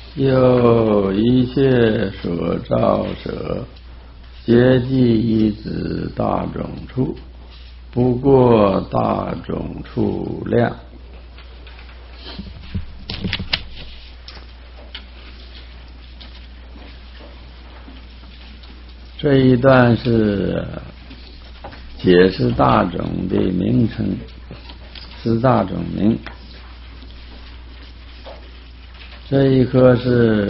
又一切所造者，皆即一指大种处，不过大种处量。这一段是解释大种的名称，是大种名。这一颗是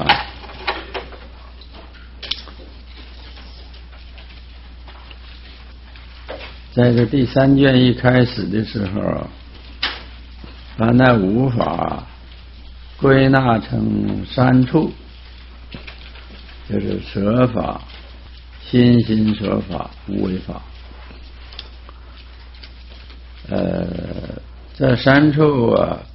在这第三卷一开始的时候，把那五法归纳成三处，就是舍法、心心所法、无为法。这三处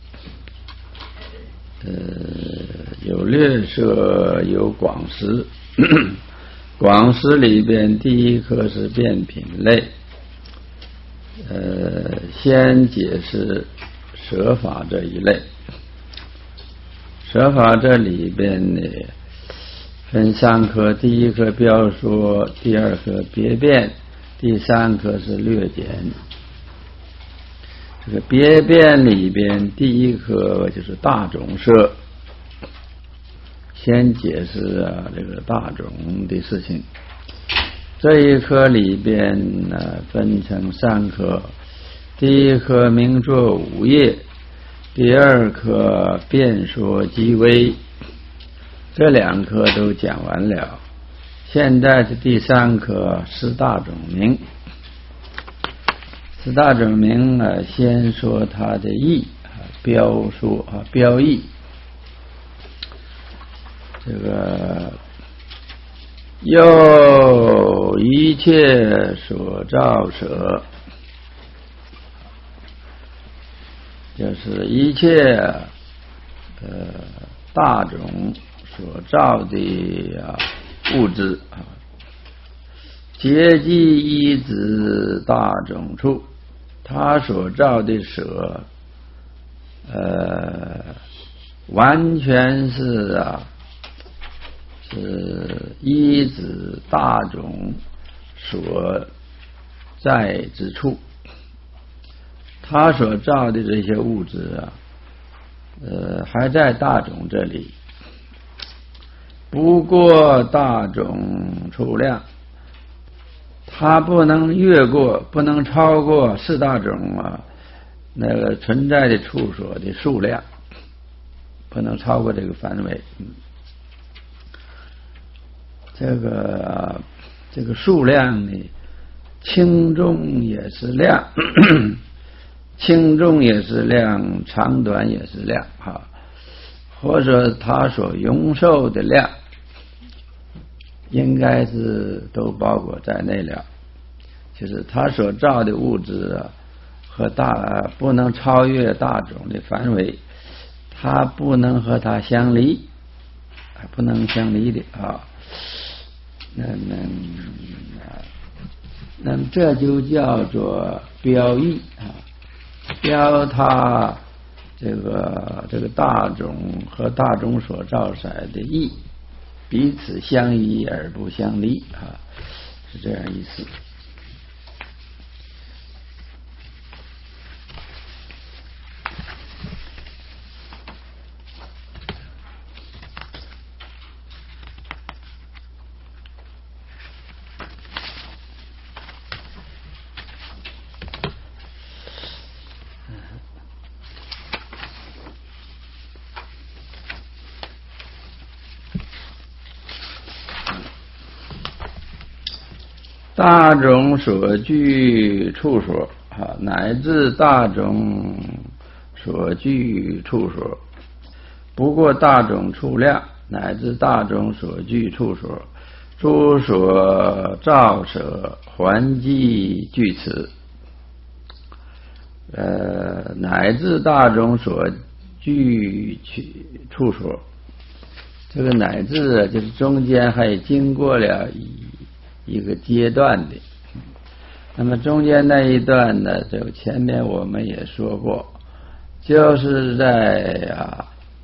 有略摄，有广施。广施里边第一颗是变品类，先解释舍法这一类。舍法这里边呢分三颗，第一颗标说，第二颗别变，第三颗是略减。这个别变里边第一颗就是大种舍，先解释这个大种的事情。这一颗里边分成三颗，第一颗名作五业，第二颗辩说即微，这两颗都讲完了。现在是第三颗是大种名。四大种名先说它的义，标说标义。这个又一切所造者，就是一切大种所造的物质皆即一指大种处。他所造的舍完全是依指大种所在之处。他所造的这些物质还在大种这里，不过大种处量，它不能越过，不能超过四大种那个存在的处所的数量，不能超过这个范围。这个数量呢，轻重也是量，轻重也是量，长短也是量或者它所容受的量应该是都包括在内了。就是他所造的物质和不能超越大种的范围，它不能和它相离，不能相离的那么这就叫做标义标它这个大种和大种所造出来的义彼此相依而不相离是这样意思。大种所具处所乃至大种所具处所，不过大种处量，乃至大种所具处所，诸所造舍还即具此。乃至大种所具处所，这个乃至就是中间还经过了一个阶段的。那么中间那一段呢，就前面我们也说过，就是在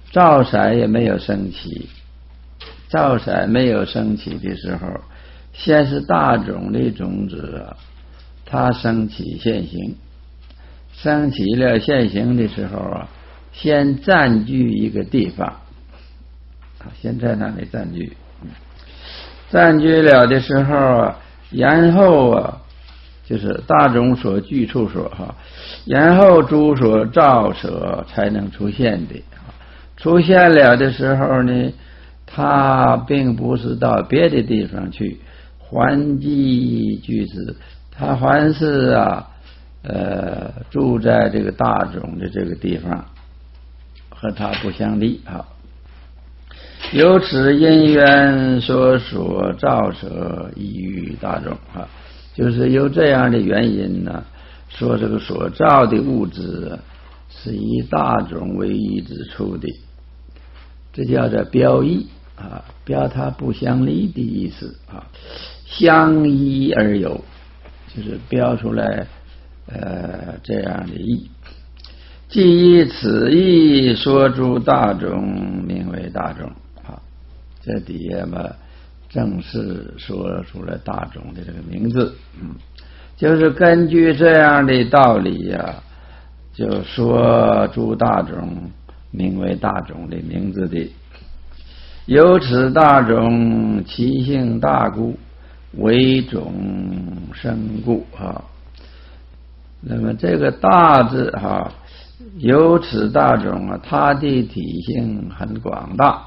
兆色也没有升起，兆色没有升起的时候，先是大种的种子它升起现行，升起了现行的时候先占据一个地方，先在那里占据，占据了的时候然后就是大种所居处所然后诸所兆色才能出现的。出现了的时候呢，它并不是到别的地方去还即居之，它还是住在这个大种的这个地方，和它不相离由此因缘所兆色异于大种就是由这样的原因呢，说这个所造的物质是以大种为依之处的，这叫做标异标它不相离的意思相依而有，就是标出来这样的意。即以此意说诸大种名为大种这底下嘛正式说出了大种的这个名字，就是根据这样的道理就说诸大种名为大种的名字的。由此大种其性大故，为种生故那么这个大字由此大种它的体性很广大。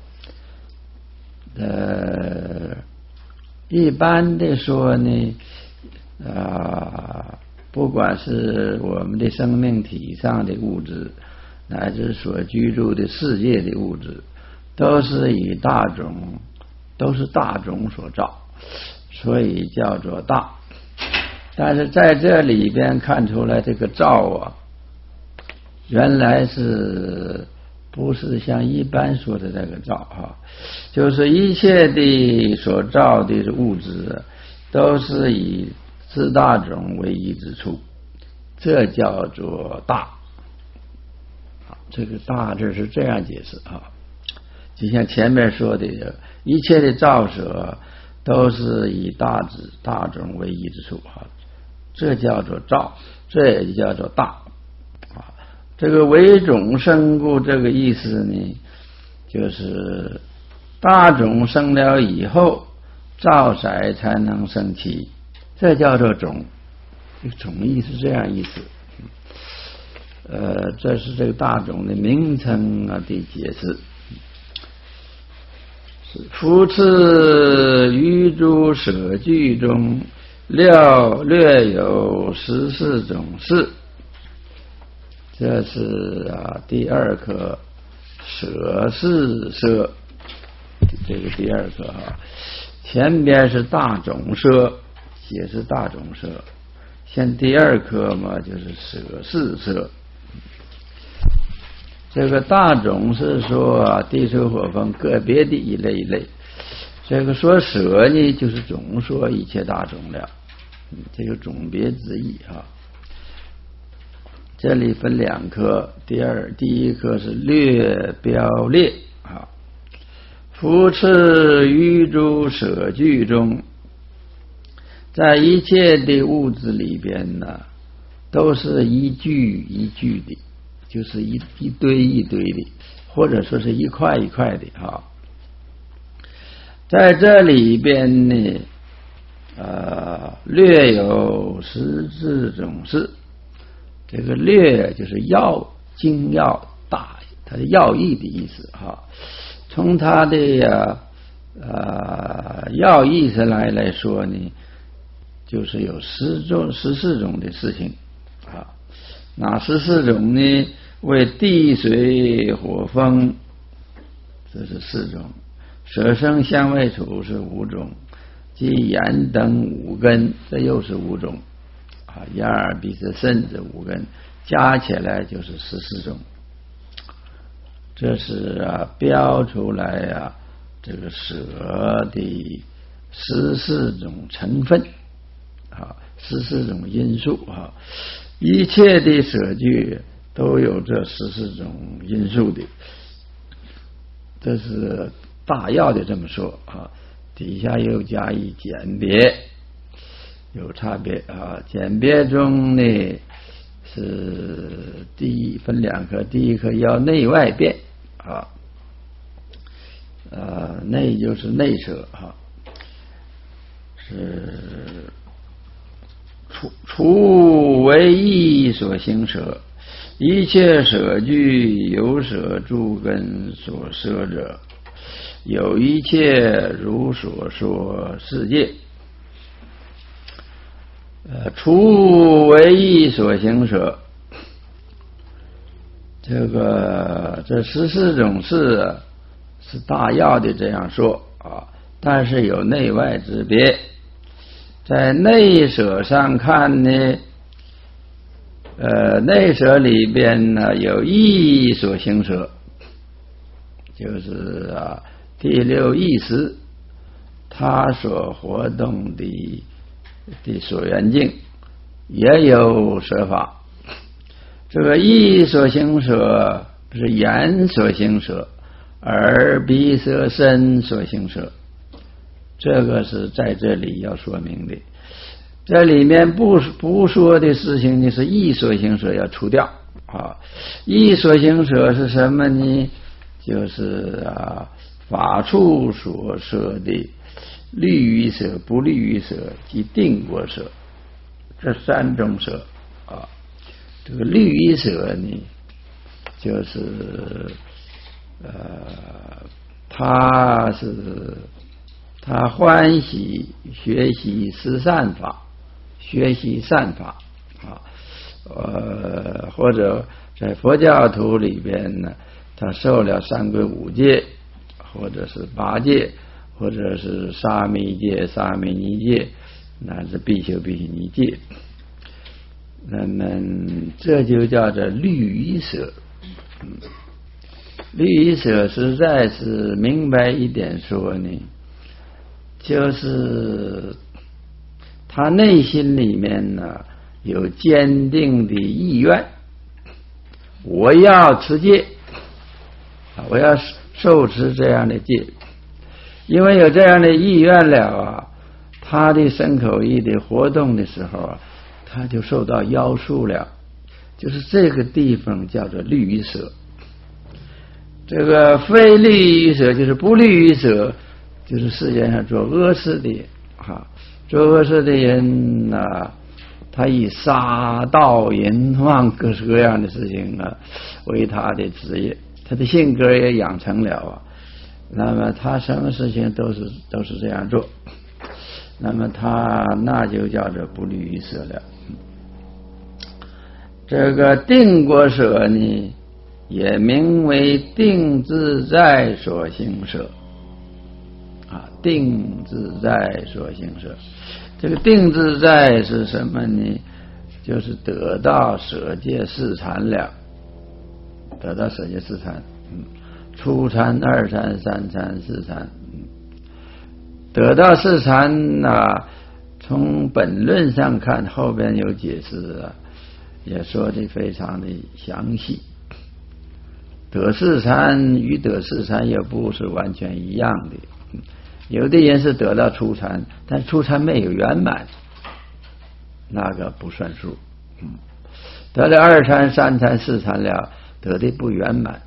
一般的说呢不管是我们的生命体上的物质，乃至所居住的世界的物质，都是以大种，都是大种所造，所以叫做大。但是在这里边看出来，这个造原来是不是像一般说的这个造就是一切的所造的物质都是以自大种为依之处，这叫做大。这个大字是这样解释就像前面说的，一切的造色都是以大种为依之处这叫做造，这也叫做大这个为种生故，这个意思呢，就是大种生了以后，兆色才能生起，这叫做种。这个种意是这样意思。这是这个大种的名称的解释。夫次于诸舍句中，略有14种事。这是第二课舍是舍，这个第二课前边是大种舍，解释大种舍，现第二课嘛就是舍是舍。这个大种是说地水火风个别的一类一类，这个说舍呢就是总说一切大种了，这个总别之意这里分两科，第一科是略标列夫次于诸舍句中，在一切的物质里边呢，都是一句一句的，就是一堆一堆的，或者说是一块一块的在这里边呢略有14种事。这个略就是精要大，它的要义的意思从它的要义上来说呢，就是有14种的事情哪14种呢？为地水火风，这是4种；舍生香味触是5种；即眼等5根，这又是5种眼耳鼻舌身这5根加起来就是14种。这是标出来这个舍的14种成分14种因素一切的舍句都有这14种因素的。 这是大要的这么说啊，底下又加以简别，有差别啊。简别中呢是分两科，第一科要内外变啊，内就是内舍啊，是除为意所行舍，一切舍具有舍诸根所摄者，有一切如所说世界。除为意所行舍，这14种事是大要的这样说啊，但是有内外之别。在内舍上看呢，内舍里边呢有意所行舍，就是第六意识，它所活动的所缘境也有舍法。这个意所行舍是眼所行舍，耳鼻舌身所行舍，这个是在这里要说明的。这里面不说的事情呢，是意所行舍要除掉啊。意所行舍是什么呢？就是法处所摄的律于舍、不律于舍及定过舍，这3种舍啊。这个律于舍呢，就是他欢喜学习善法，学习善法啊，或者在佛教徒里边呢，他受了三皈五戒，或者是8戒，或者是沙弥戒、沙弥尼戒，乃至必修必须尼戒。那么这就叫做律于舍。律于舍实在是明白一点说呢，就是他内心里面呢有坚定的意愿，我要持戒，我要受持这样的戒。因为有这样的意愿了他的身口意的活动的时候他就受到邀束了，就是这个地方叫做律于舍。这个非律于舍就是不律于舍，就是世界上做恶事的做恶事的人他以杀盗淫妄各式各样的事情为他的职业，他的性格也养成了那么他什么事情都是这样做，那么那就叫做不律于舍了。这个定过舍呢，也名为定自在所行舍定自在所行舍。这个定自在是什么呢？就是得到舍戒四禅了，得到舍戒四禅，初禅、二禅、三禅、四禅。得到四禅从本论上看，后边有解释也说的非常的详细。得四禅与得四禅也不是完全一样的，有的人是得到初禅，但初禅没有圆满，那个不算数。得了二禅、三禅、四禅了，得的不圆满。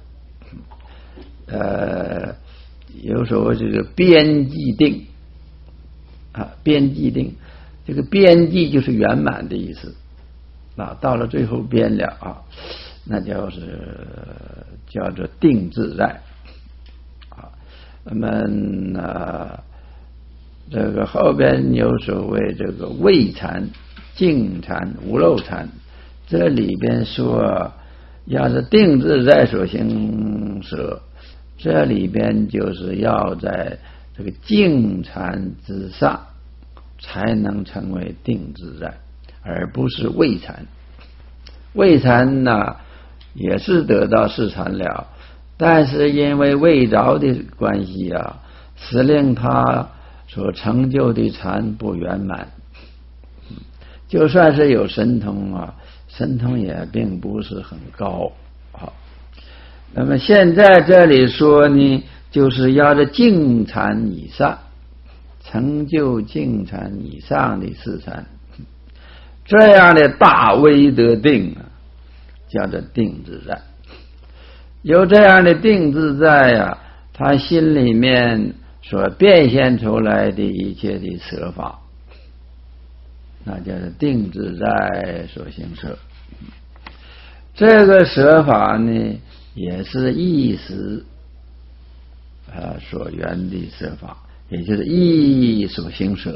有所谓这个边际定边际定，这个边际就是圆满的意思到了最后边了那就是叫做定自在那么这个后边有所谓这个味禅、净禅、无漏禅，这里边说要是定自在所行舍，这里边就是要在这个净禅之上才能成为定自在，而不是味禅。味禅也是得到四禅了，但是因为未着的关系使令他所成就的禅不圆满。就算是有神通神通也并不是很高那么现在这里说呢， 就是要这净禅以上，成就净禅以上的四禅，这样的大威德定啊，叫做定自在。有这样的定自在啊，他心里面所变现出来的一切的舍法，那叫做定自在所行舍。这个舍法呢，也是意识所缘的舍法，也就是意所行舍。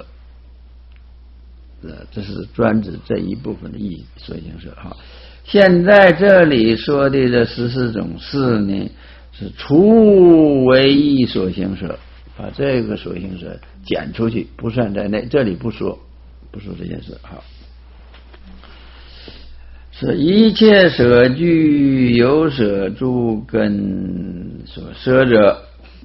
这是专指这一部分的意所行舍。现在这里说的这14种事呢，是除为意所行舍，把这个所行舍减出去，不算在内，这里不说这件事。是一切舍具有舍诸根所舍者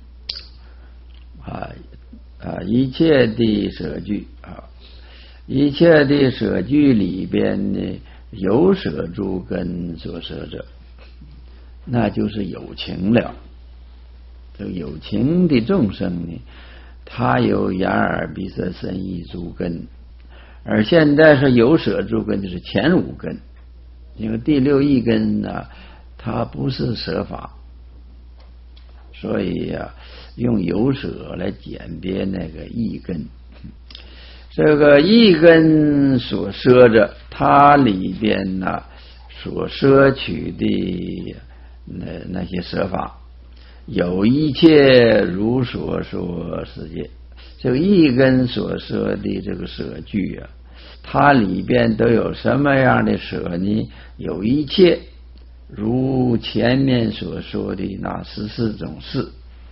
一切的舍具一切的舍具里边呢，有舍诸根所舍者，那就是有情了。这个有情的众生呢，他有眼耳鼻舌身意诸根，而现在是有舍诸根，就是前5根。因为第6意根呢，它不是舍法，所以用有舍来简别那个意根。这个意根所摄着，它里边呢所摄取的那些舍法，有一切如所说世界。这个意根所摄的这个舍具啊，它里边都有什么样的舍呢？有一切如前面所说的那14种事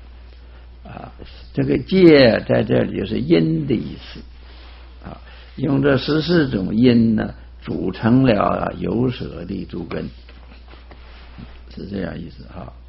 这个戒在这里就是因的意思用这14种因呢，组成了有舍的诸根，是这样意思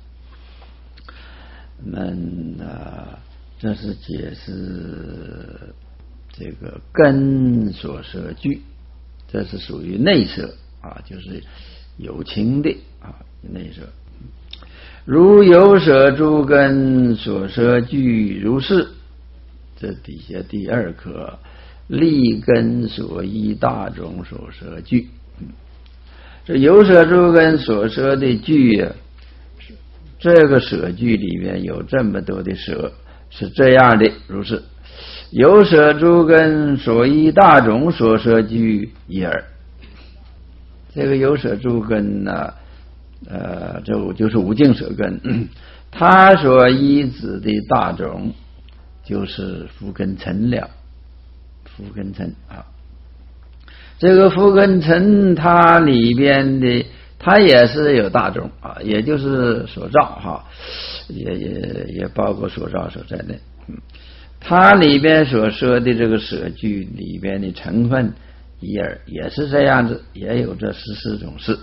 这是解释这个根所摄具，这是属于内舍就是有情的内舍。如有舍诸根所摄具如是，这底下第2课立根所依大种所摄具。这有舍诸根所摄的具这个舍具里面有这么多的舍，是这样的如是。有舍诸根所依大种所摄具一耳。这个有舍诸根呢，这就是无净舍根，它所依止的大种就是福根尘了。福根尘这个福根尘它里边的，它也是有大种也就是所造也包括所造所在内。它里边所说的这个舍具里边的成分也是这样子，也有这14种事。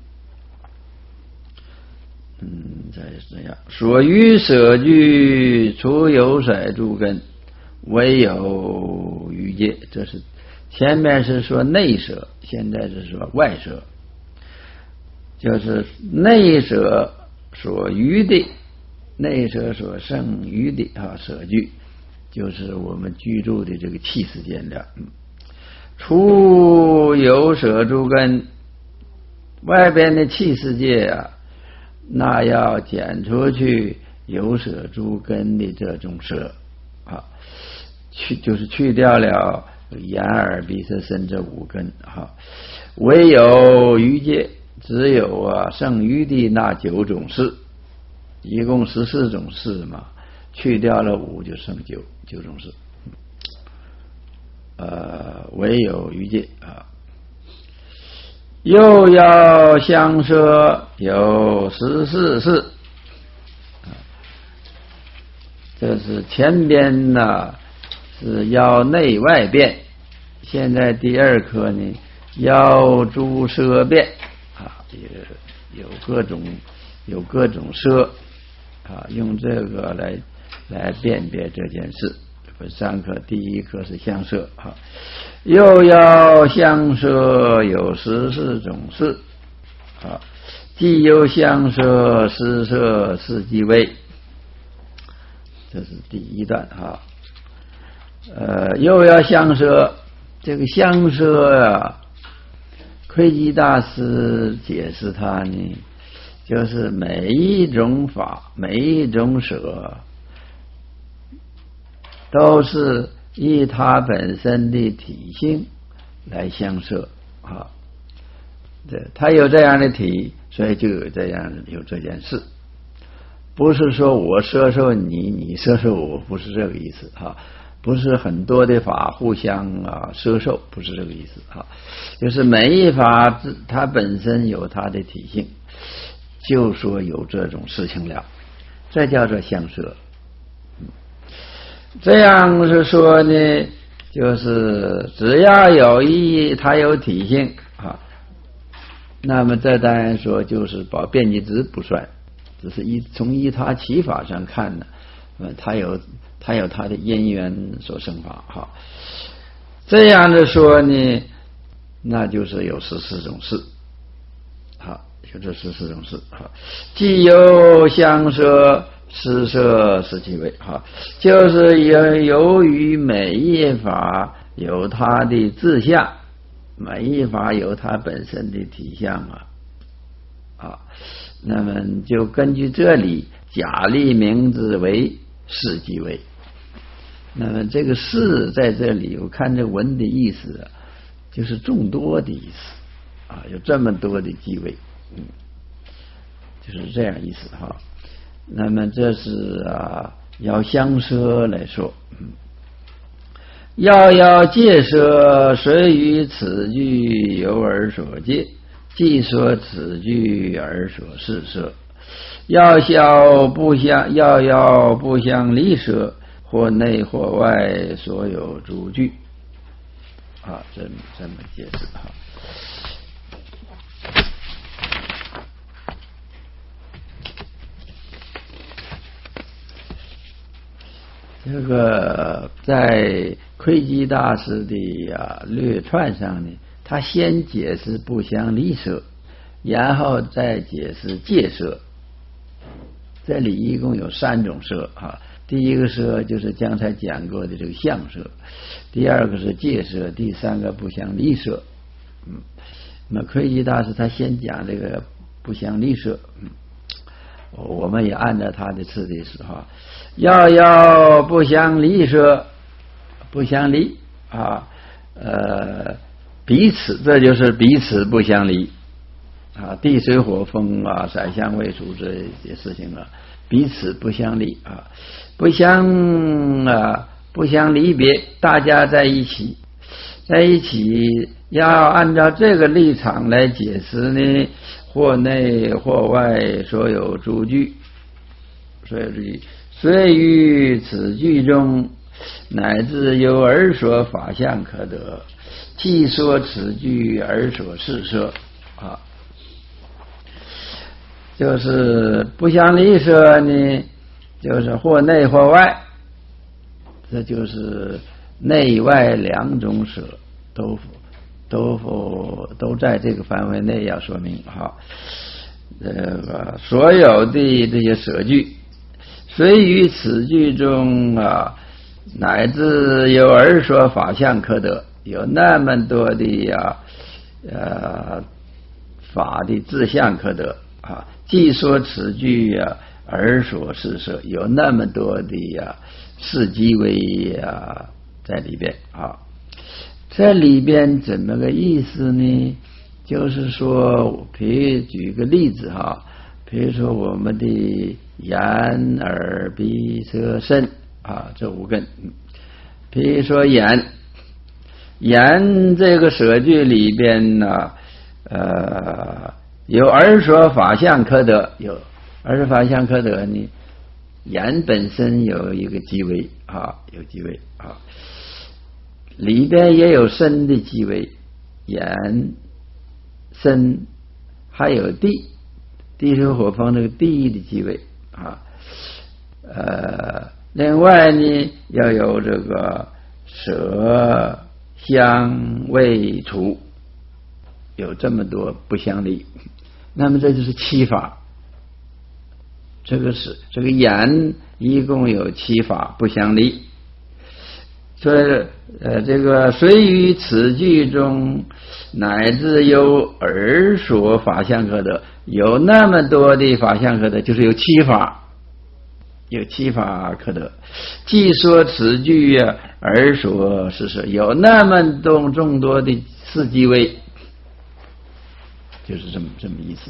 这是这样。所于舍具除有舍诸根，唯有余界。这是前面是说内舍，现在是说外舍，就是内舍所余的，内舍所剩余的舍具，就是我们居住的这个气世间了。除有舍诸根，外边的气世界那要减出去有舍诸根的这种舍就是去掉了眼耳鼻舌身这5根唯有余界，只有剩余的那9种事，一共14种事嘛，去掉了5就剩9种事。唯有余界又要相摄有14事。这是前边呢是要内外变，现在第2课呢要诸摄变也有各种摄用这个来辨别这件事。3课第1课是相摄又要相摄有14种事既有相摄施摄是即位。 这是第一段哈。又要相摄，这个相摄啊，窥基大师解释它呢，就是每一种法，每一种舍，都是依它本身的体性来相摄啊。它有这样的体，所以就有这件事，不是说我摄受你，你摄受我，不是这个意思哈。不是很多的法互相摄受，不是这个意思哈。就是每一法它本身有它的体性，就说有这种事情了，这叫做相摄。这样是说呢，就是只要有它有体性啊，那么这当然说就是把变极值不算，只是从依他起法上看呢，它有它的因缘所生法哈。这样的说呢，那就是有14种事，好，有这14种事哈。既有相摄、施摄17位哈，就是由于每一法有它的自相，每一法有它本身的体相啊，那么就根据这里假立名字为事即位。那么这个事在这里，我看这文的意思就是众多的意思啊，有这么多的即位，就是这样意思哈。那么这是要相摄来说，要戒摄，虽于此句由而所戒，既说此句而所示摄。要不相离摄，或内或外所有诸句啊，这么解释哈。这个在窥基大师的略串上呢，他先解释不相离摄，然后再解释戒摄。这里一共有3种摄啊。第一个摄就是刚才讲过的这个相摄，第二个是戒摄，第3个不相离摄。那么窥基大师他先讲这个不相离摄，我们也按照他的次第是哈。要不相离摄，不相离啊，彼此，这就是彼此不相离啊，地水火风色香味触这些事情彼此不相离啊，不相离别，大家在一起要按照这个立场来解释呢，或内或外所有诸句，虽于此句中，乃至有而所法相可得，既说此句而所示摄啊。就是不相离摄呢，就是或内或外，这就是内外2种摄都在这个范围内要说明哈。这个所有的这些摄句，虽于此句中乃至有而所法相可得，有那么多的法的自相可得啊。既说此句而所示摄，有那么多的事即为在里边啊。这里边怎么个意思呢？就是说，比如举个例子哈，比如说我们的眼、耳、鼻、舌、身这5根。比如说眼这个摄句里边呢，有而所法相可得，有而所法相可得呢，眼本身有一个即为有即为里边也有身的即为，眼、身还有地水火风这个地的即为另外呢要有这个舌、香、味、触，有这么多不相离。那么这就是7法， 这个言一共有7法不相离。所以这个虽于此句中乃至有耳所法相可得，有那么多的法相可得，就是有7法，有7法可得。既说此句耳所是说，有那么众多的4机位，就是这么意思。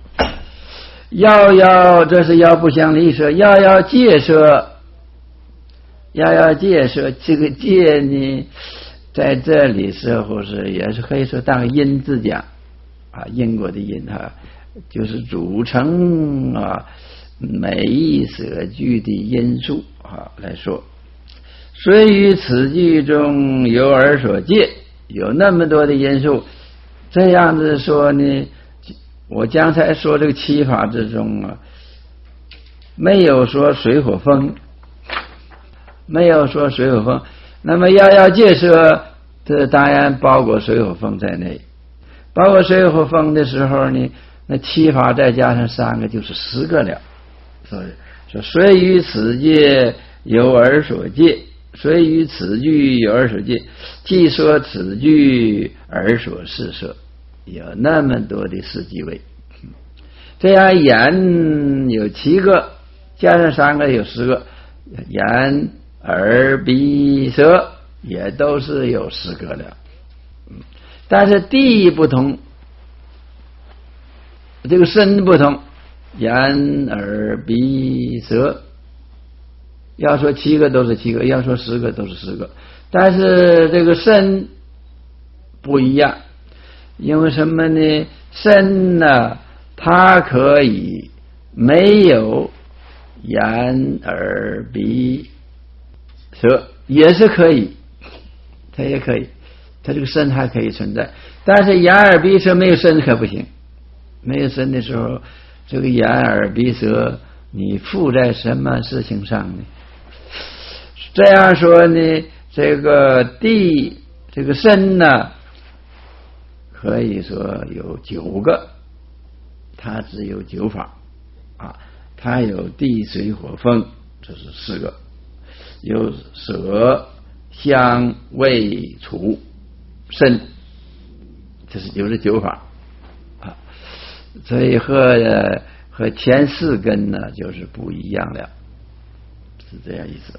这是要不相离舍，要戒舍。要戒舍，这个戒呢，在这里似乎是也是可以说当因字讲啊，因果的因啊，就是组成每一舍句的因素来说。虽于此句中有耳所戒，有那么多的因素，这样子说呢，我刚才说这个7法之中没有说水火风，没有说水火风，那么要戒舍，这当然包括水火风在内。包括水火风的时候呢，那7法再加上3个就是10个了。所以说，虽于此戒有耳所戒，虽于此句有耳所戒，既说此句耳所是舍，有那么多的4机位。这样眼有7个，加上3个有10个，眼耳鼻舌也都是有10个了。但是地不同，这个身不同，眼耳鼻舌要说7个都是7个，要说10个都是10个，但是这个身不一样。因为什么呢？身呢，它可以没有眼耳鼻舌，也是可以，它也可以，它这个身还可以存在。但是眼耳鼻舌没有身可不行，没有身的时候，这个眼耳鼻舌你附在什么事情上呢？这样说呢，这个地这个身呢，可以说有9个，它只有9法它有地水火风，这是4个，有舌香味触身，这是9法所以和前4根呢就是不一样了，是这样意思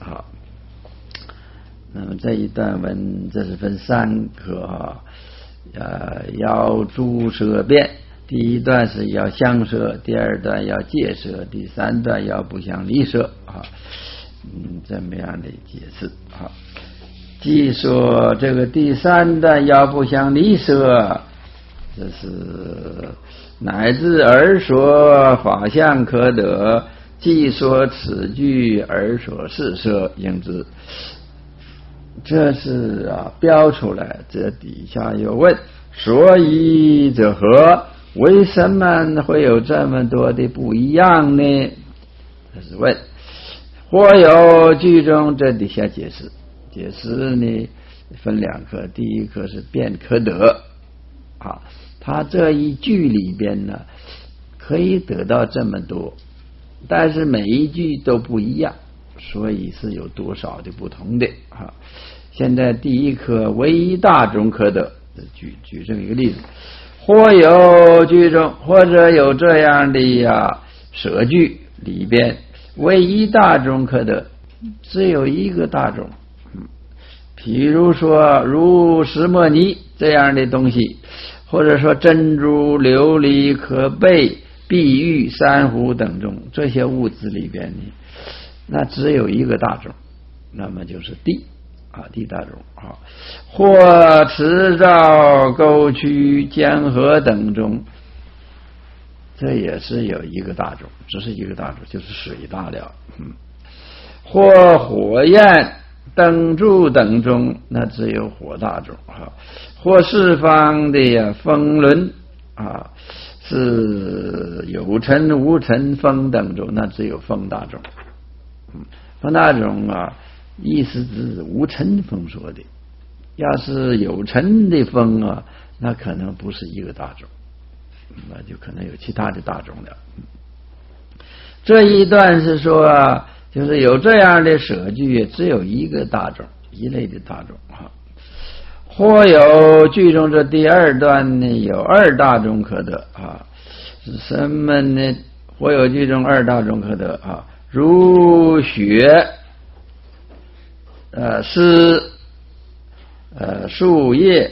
那么这一段文这是分3课要诸舍辩，第一段是要相舍，第2段要戒舍，第3段要不相离舍这么样的解释既说这个第3段要不相离舍，这是乃至耳所法相可得，既说此句耳所是舍，应知。这是标出来，这底下又问，所以者何？为什么会有这么多的不一样呢？这是问。或有句中，这底下解释呢分2课，第一课是辩可得它这一句里边呢可以得到这么多，但是每一句都不一样，所以是有多少的不同的现在第一课唯一大众可得，举这么一个例子。或有句中，或者有这样的舍句里边唯一大众可得，只有一个大众譬如说如石墨泥这样的东西，或者说珍珠琉璃可贝碧玉珊瑚等中，这些物质里边呢，那只有一个大种，那么就是地地大种或池沼沟渠江河等中，这也是有一个大种，只是一个大种，就是水大了或火焰灯柱等中，那只有火大种或四方的风轮是有尘无尘风等中，那只有风大种风大种意思是无尘风说的，要是有尘的风那可能不是一个大种，那就可能有其他的大种了。 这一段是说就是有这样的舍句，只有一个大种，一类的大种啊。或有句中这第二段呢，有二大种可得啊。是什么呢？或有句中二大种可得啊，如雪、丝、树叶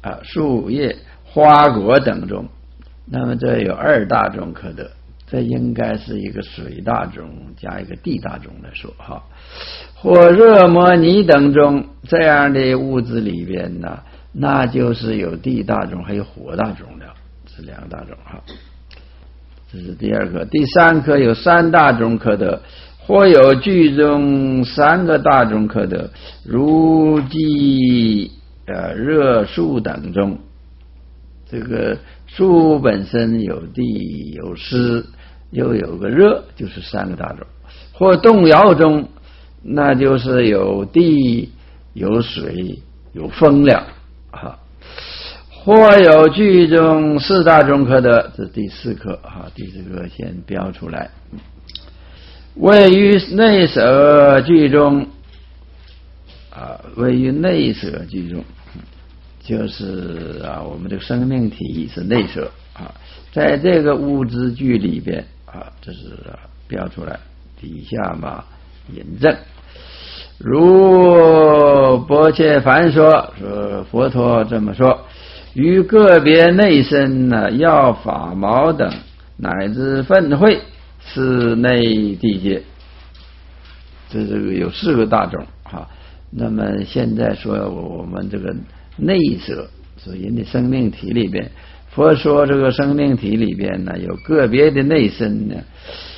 花果等中，那么这有二大种可得，这应该是一个水大种加一个地大种来说哈。或热摩尼等中这样的物质里边呢，那就是有地大种还有火大种了，是两个大种哈。这是第二个。第三科有三大种可得，或有句中三个大种可得，如即热树等中，这个树本身有地有湿又有个热，就是三个大种。或动摇中，那就是有地有水有风了啊。或有句中四大种可得，这第四课啊，第四课先标出来。位于内舍句中位于内舍句中，就是我们这个生命体是内舍啊，在这个物质句里边这是标出来，底下嘛引证。如波切梵说佛陀这么说，于个别内身药法毛等乃至粪秽是内地界，这个有四个大种哈。那么现在说我们这个内舍是人的生命体里边，佛说这个生命体里边呢有个别的内身呢，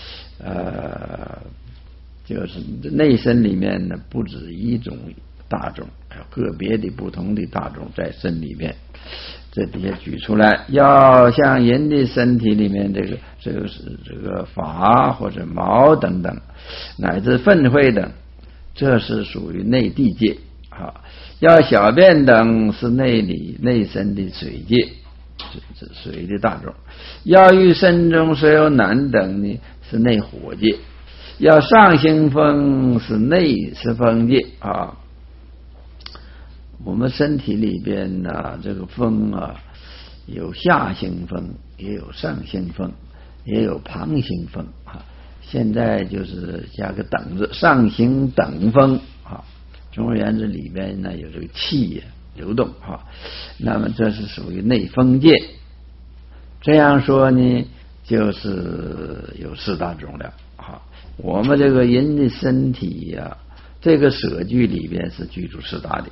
就是内身里面呢不止一种大种，还有个别的不同的大种在身里面。这底下举出来，要像人的身体里面这个发或者毛等等，乃至粪秽等，这是属于内地界啊。要小便等是内身的水界，水的大种。要欲身中所有难等呢是内火界。要上行风是内是风界啊。我们身体里边这个风有下行风，也有上行风，也有旁行风啊。现在就是加个等字，上行等风啊。总而言之，里边呢有这个气流动啊。那么这是属于内风界。这样说呢，就是有四大种了啊。我们这个人的身体这个舍句里边是居住四大的。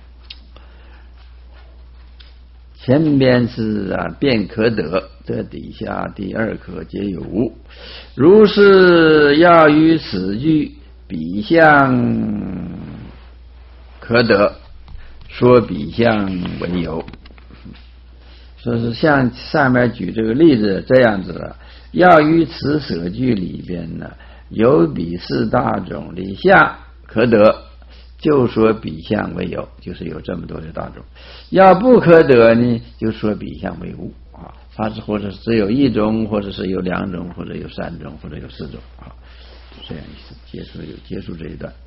前边是便可得，这底下第二课皆有无。如是要于此句比相可得，说比相为有。说是像上面举这个例子这样子的，要于此舍句里边呢，有比四大种里下可得，就说比相为有，就是有这么多的大种。要不可得呢，就说比相为无啊。它是或者只有一种，或者是有两种，或者有三种，或者有四种啊。这样意思，结束这一段。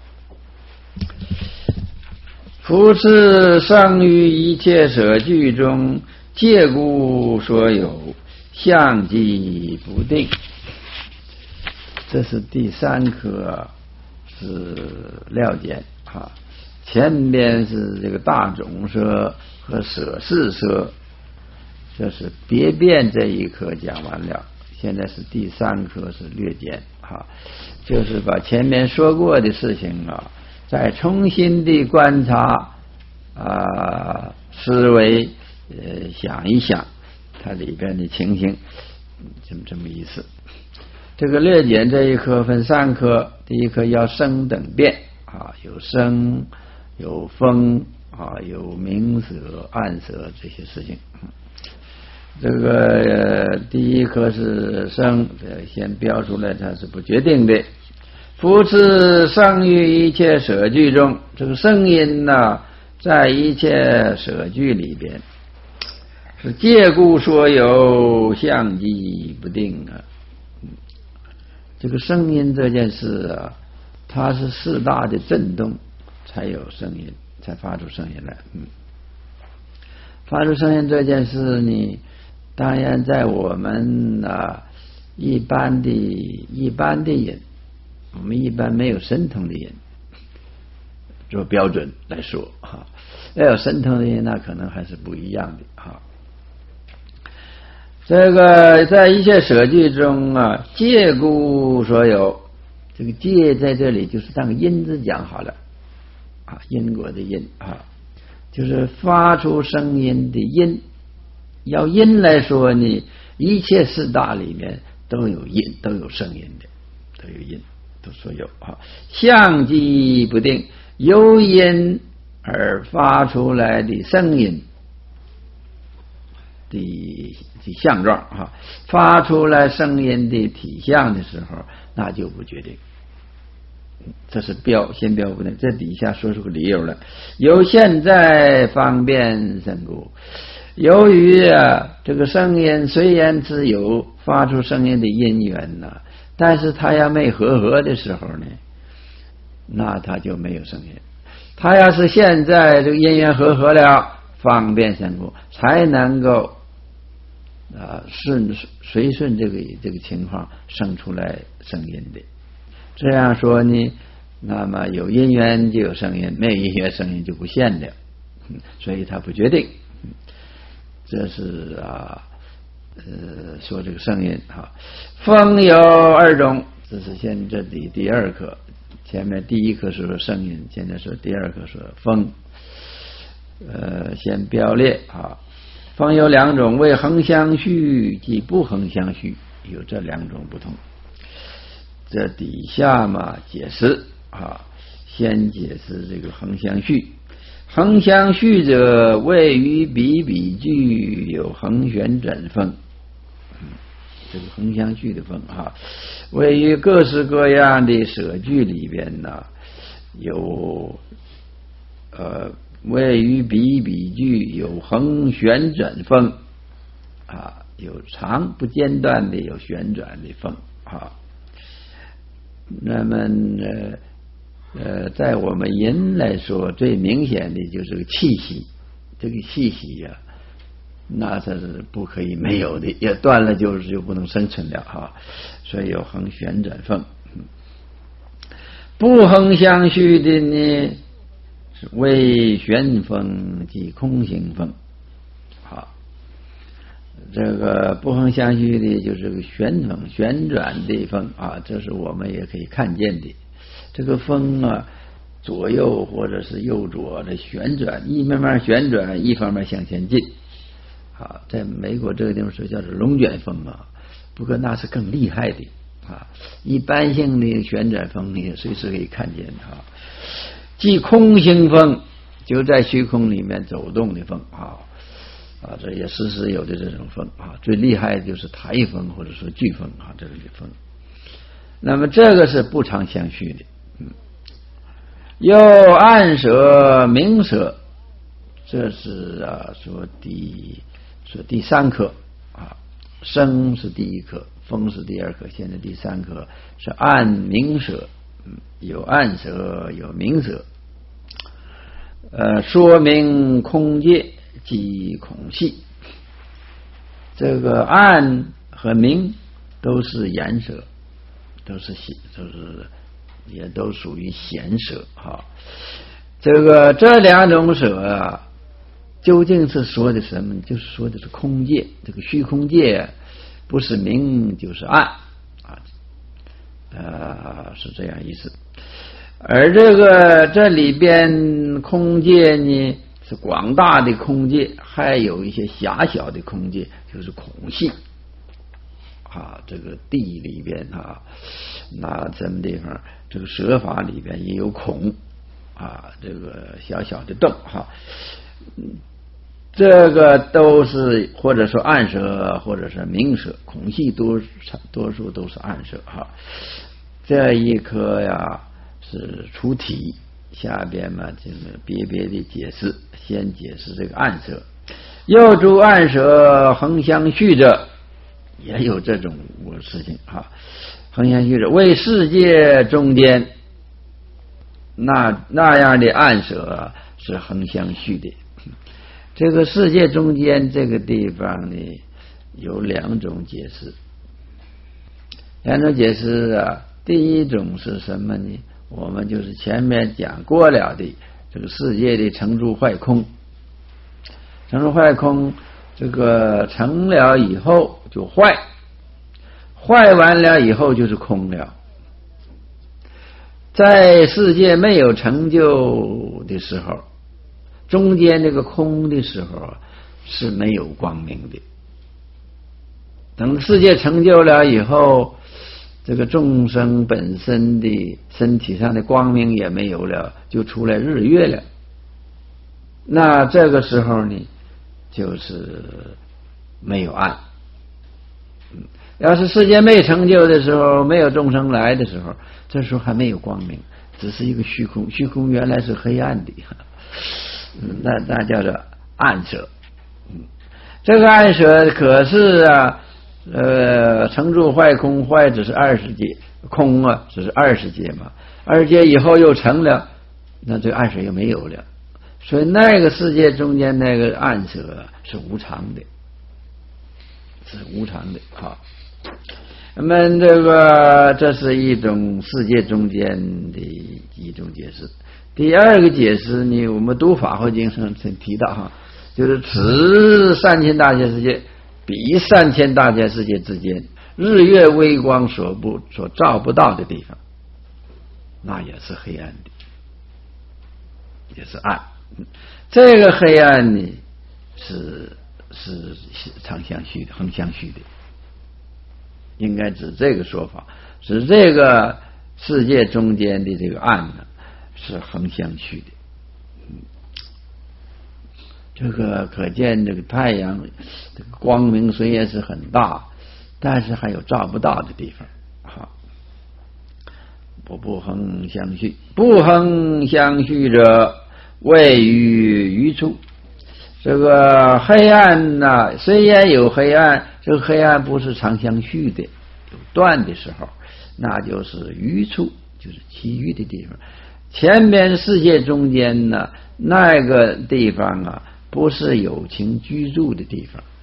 夫次生于一切舍句中，借故说有，相即不定。这是第三课是料简啊。前边是这个大种舍和舍事舍，这是别变这一课讲完了。现在是第三课是略简啊，就是把前面说过的事情再重新的观察思维想一想它里边的情形，这么意思。这个略简这一课分三科，第一课要声等变有声有风有明舍暗舍这些事情。这个第一课是声，先标出来它是不决定的。夫次生于一切舍句中，这个声音在一切舍句里边是借故说有，相即不定这个声音这件事啊，它是四大的震动才有声音，才发出声音来。发出声音这件事呢，当然在我们一般的人，我们一般没有神通的人做标准来说哈，要有神通的人那可能还是不一样的哈。这个在一切舍句中啊，戒故所有，这个戒在这里就是当因字讲好了啊，因果的因啊，就是发出声音的因。要因来说呢，一切四大里面都有因，都有声音的，都有因，都所有啊。相即不定，由因而发出来的声音的相状啊，发出来声音的体相的时候，那就不决定。这是先标不定，这底下说出个理由来。由现在方便身故，由于这个声音虽然是有发出声音的因缘呢，但是它要没和的时候呢，那它就没有声音。它要是现在这个因缘和了，方便身故，才能够随顺这个情况生出来声音的。这样说呢，那么有因缘就有声音，没有因缘声音就不现了，所以它不决定。这是说这个声音啊，风有二种，这是这第二课，前面第一课说声音，现在说第二课说风。先标列啊，风有两种，为横相续及不横相续，有这两种不同。这底下嘛解释啊，先解释这个横相续。横相续者，位于比句有横旋转风。这个横相续的风啊，位于各式各样的舍句里边呢，有位于比句有横旋转风啊，有长不间断的有旋转的风啊。那么在我们人来说，最明显的就是个气息，这个气息呀，那它是不可以没有的，也断了就不能生存了哈。所以有横旋转风。不横相续的呢，是为旋风及空行风。好，这个不横相续的就是个旋风，旋转的风啊，这是我们也可以看见的。这个风啊，左右或者是右左的旋转，一慢慢旋转，一方面向前进。啊，在美国这个地方说叫做龙卷风啊，不过那是更厉害的啊。一般性的旋转风你也随时可以看见啊。即空行风，就在虚空里面走动的风啊。这也时时有的这种风啊，最厉害的就是台风或者说飓风啊，这个风。那么这个是不常相续的。又暗舍明舍，这是说第三课啊，声是第一课，风是第二课，现在第三课是暗明舍，有暗舍有明舍。说明空界即空隙，这个暗和明都是言舍，也都属于闲舍哈。这两种舍啊，究竟是说的什么？就是说的是空界，这个虚空界不是明就是暗啊，是这样意思。而这里边空界呢，是广大的空界，还有一些狭小的空界，就是孔隙啊。这个地里边啊，那什么地方？这个舍法里边也有孔啊，这个小小的洞哈。这个都是或者说暗舍，或者是明舍，孔隙多数都是暗舍哈。这一颗呀是出题，下边嘛这个别的解释，先解释这个暗舍。又诸暗舍横相续者，也有这种事情哈。 横相续者为世界中间，那样的暗舍是横相续的。这个世界中间这个地方呢，有两种解释。两种解释啊，第一种是什么呢？我们就是前面讲过了的这个世界的成住坏空。成住坏空，这个成了以后就坏，坏完了以后就是空了。在世界没有成就的时候，中间这个空的时候是没有光明的。等世界成就了以后，这个众生本身的身体上的光明也没有了，就出来日月了。那这个时候呢，就是没有暗。要是世界没成就的时候，没有众生来的时候，这时候还没有光明，只是一个虚空。虚空原来是黑暗的，那叫做暗舍。这个暗舍可是啊，成住坏空，坏只是20界，空啊只是20界嘛，20界以后又成了，那这个暗舍又没有了。所以那个世界中间那个暗舍是无常的，是无常的。好，那么这是一种世界中间的一种解释。第二个解释呢，我们读法华经上曾提到哈，就是此3000大千世界比3000大千世界之间，日月微光所照不到的地方，那也是黑暗的，也是暗。这个黑暗呢，是常相续的，横相续的，应该指这个说法，指这个世界中间的这个暗呢，是横相续的。这个可见这个太阳这个光明虽然是很大，但是还有照不到的地方。好，不横相续，不横相续者谓于余处。这个黑暗呢，虽然有黑暗，这个黑暗不是常相续的，有断的时候，那就是余处，就是其余的地方。前面世界中间呢，那个地方啊，不是有情居住的地方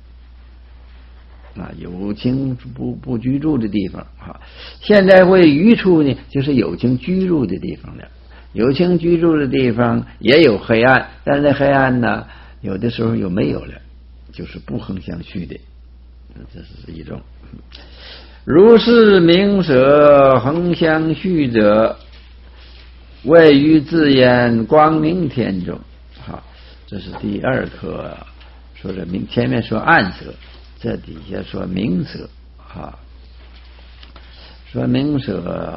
啊，有情不居住的地方啊。现在谓余处呢，就是有情居住的地方了。有情居住的地方也有黑暗，但是那黑暗呢，有的时候又没有了，就是不横相续的，这是一种。如是名舍横相续者，谓于自言光明天中。好，这是第二课，说这明，前面说暗舍，这底下说明舍啊，说明舍。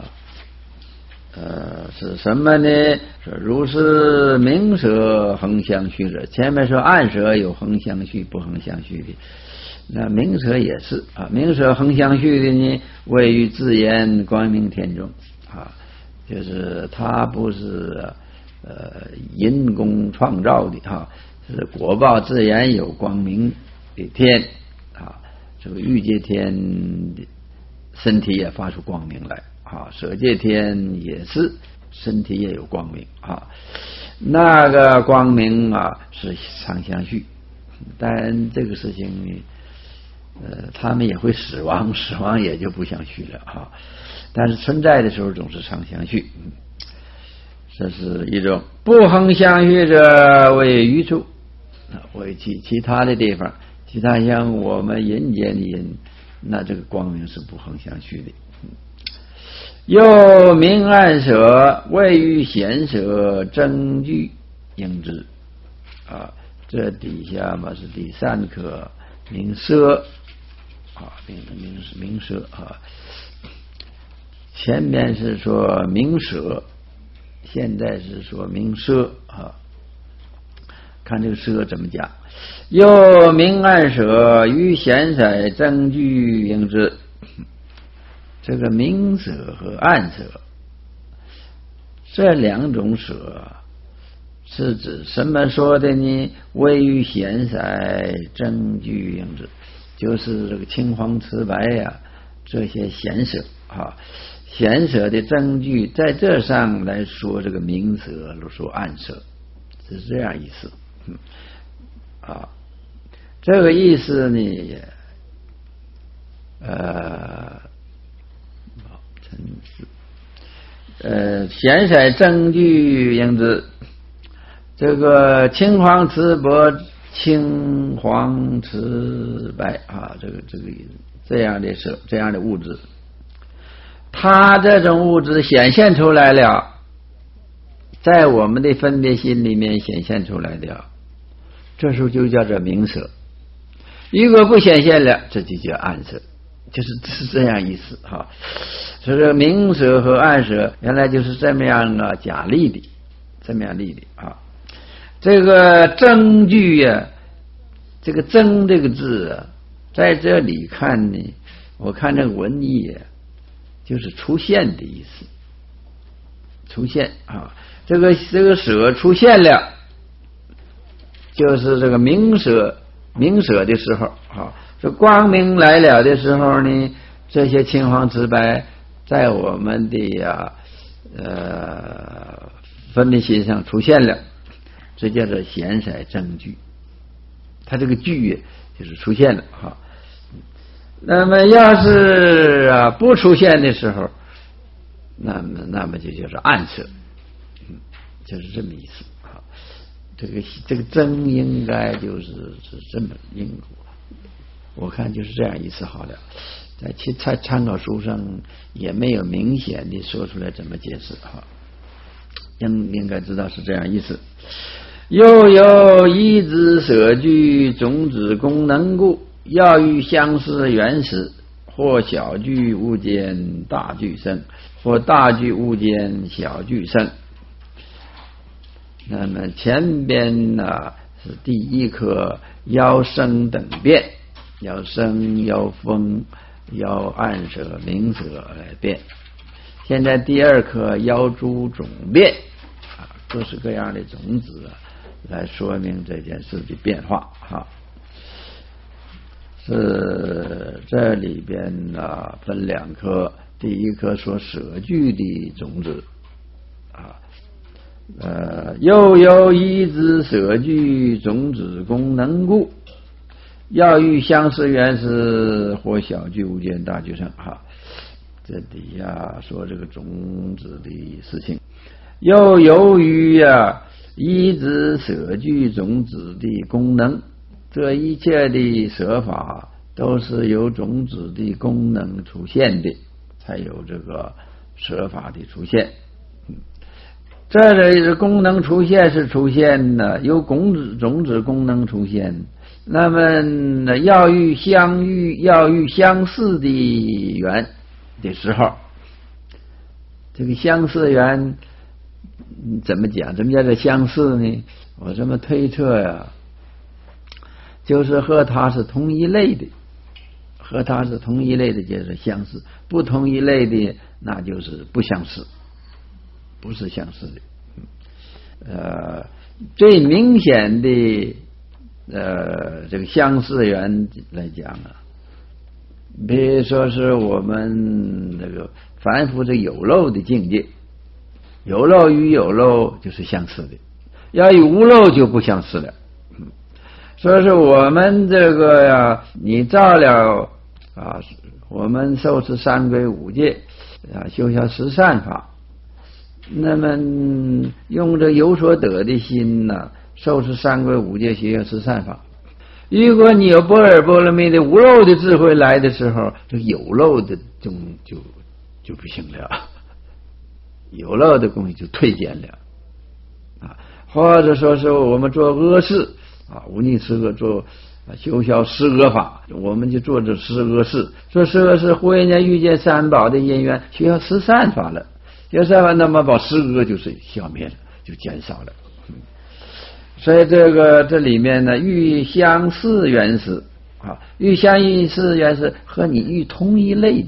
是什么呢？说如是明舍横相续者，前面说暗舍有横相续不横相续的，那明舍也是啊。明舍横相续的呢，谓于自言光明天中啊，就是它不是因功创造的哈，是果报自然有光明的天啊。这个欲界天身体也发出光明来。啊，舍界天也是身体也有光明啊，那个光明啊是常相续，但这个事情他们也会死亡，死亡也就不相续了啊。但是存在的时候总是常相续，这是一种。不横相续者为余处，为其他的地方，其他像我们人间的人，那这个光明是不横相续的。又明暗舍，谓于显舍争据应之啊。这底下嘛是第三课明舍啊，明舍啊。前面是说明舍，现在是说明舍啊。看这个舍怎么讲？又明暗舍，于显舍争据应之。这个明舍和暗舍这两种舍是指什么说的呢？谓于显色争据应之，就是这个青黄赤白呀，这些显色啊，显舍的证据在这上来说这个明舍，说暗舍，是这样意思。这个意思呢，显舍证据应知这个青黄赤白，青黄赤白啊，这个这样的色，这样的物质，它这种物质显现出来了，在我们的分别心里面显现出来了，这时候就叫做明色。如果不显现了，这就叫暗色，是这样意思哈。所以说明色和暗色原来就是这么样啊假立的，这么样立的啊。这个证据呀，这个证这个字啊，在这里看呢，我看这个文意啊，就是出现的意思，出现啊。这个舍出现了，就是这个明舍的时候啊，这光明来了的时候呢，这些青黄赤白在我们的分别心上出现了，这叫做显色证据。它这个据就是出现了哈。那么要是不出现的时候，那么就叫做暗色，就是这么意思啊。这个真应该是这么因果，我看就是这样意思好了。在参考书上也没有明显的说出来怎么解释哈，应该知道是这样意思。又有一之舍具种子功能故，要欲相似原始，或小具物见大具生，或大具物见小具生。那么前边是第一课要生等变，要生要风要暗舍明舍来变。现在第二课要诸种变各式各样的种子来说明这件事的变化哈。是这里边分两科，第一科说舍具的种子又有一之舍具种子功能故，要欲相似原始，或小具物见大具生哈。这底下说这个种子的事情，又由于一之舍具种子的功能，这一切的舍法都是由种子的功能出现的，才有这个舍法的出现。这里功能出现是出现呢，由种子功能出现。那么要欲相似的缘的时候，这个相似缘怎么讲？怎么叫做相似呢？我这么推测就是和它是同一类的，就是相似；不同一类的，那就是不相似，不是相似的。最明显的这个相似缘来讲比如说是我们这个凡夫这有漏的境界，有漏与有漏就是相似的，要有无漏就不相似了。所以说我们这个你照了我们受持三归五戒修下十善法，那么用着有所得的心受持三归五戒，学十善法。如果你有般若波罗蜜的无漏的智慧来的时候，这有漏的就不行了，有漏的东西就退减了或者说是我们做恶事无逆施恶，做修消施恶法，我们就做这施恶事，做施恶事忽然间遇见三宝的因缘，需要十善法了，十善法那么把施恶就是消灭了，就减少了。所以这里面呢，欲相似原始欲相似原始和你欲同一类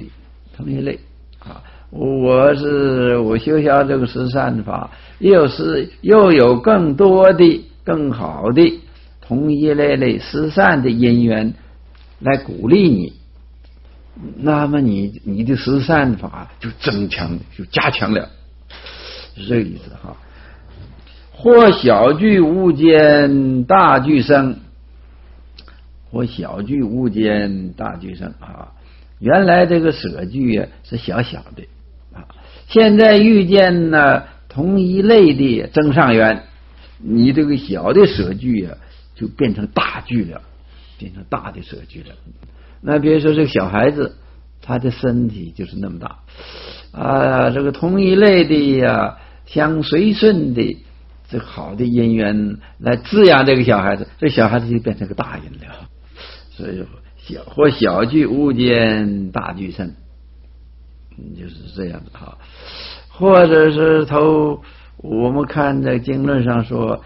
我修消这个十善法，又有更多的更好的同一类十善的因缘来鼓励你， 那么你的十善法就增强，就加强了，是这个意思哈。或小句无间，大句生。或小句无间，大句生啊。原来这个舍句啊是小小的啊，现在遇见呢同一类的增上缘，你这个小的舍句啊就变成大句了，变成大的舍句了。那比如说这个小孩子，他的身体就是那么大啊，这个同一类的呀，相随顺的这好的因缘来滋养这个小孩子，这小孩子就变成个大人了。所以或小句无间，大句生，就是这样子哈。或者是我们看在经论上说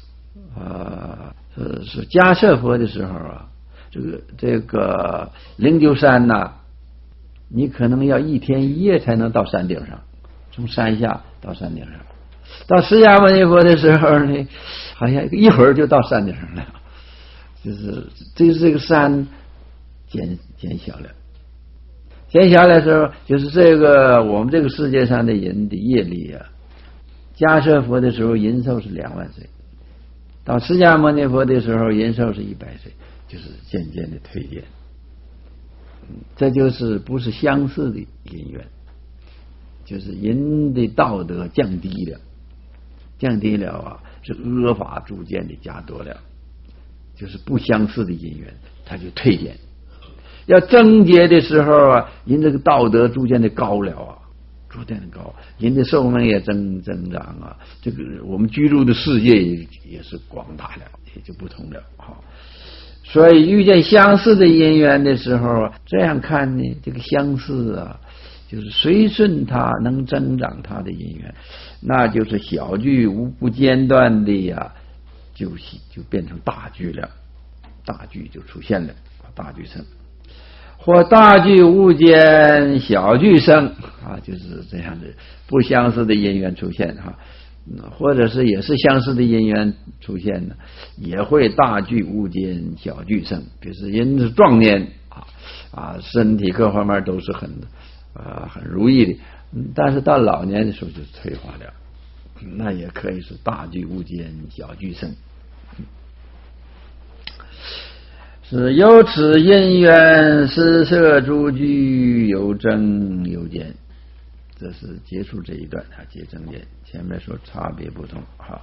是迦摄佛的时候啊，这个灵鹫山呐，你可能要1天1夜才能到山顶上，从山下到山顶上。到释迦牟尼佛的时候呢，好像一会儿就到山顶上了，就是这个山减小了。减小的时候，就是这个我们这个世界上的人的业力啊，迦摄佛的时候人寿是2万岁，到释迦牟尼佛的时候人寿是100岁，就是渐渐的退减。这就是不是相似的因缘，就是人的道德降低了啊，是恶法逐渐的加多了，就是不相似的因缘，它就退减。要增节的时候啊，人这个道德逐渐的高了啊，逐渐的高，人的寿命也增长啊，这个我们居住的世界也是广大了，也就不同了哈。所以遇见相似的因缘的时候啊，这样看呢，这个相似啊，就是随顺它能增长它的因缘，那就是小句无不间断的呀，就变成大句了，大句就出现了，大句生。或大句无间，小句生啊，就是这样的不相似的因缘出现哈，或者是也是相似的因缘出现呢，也会大句无间，小句生。比如说人是壮年身体各方面都是很如意的，但是到老年的时候就退化了，那也可以是大句无间，小句生。是由此因缘，施设诸句有增有减。这是结束这一段结增减，前面说差别不同哈。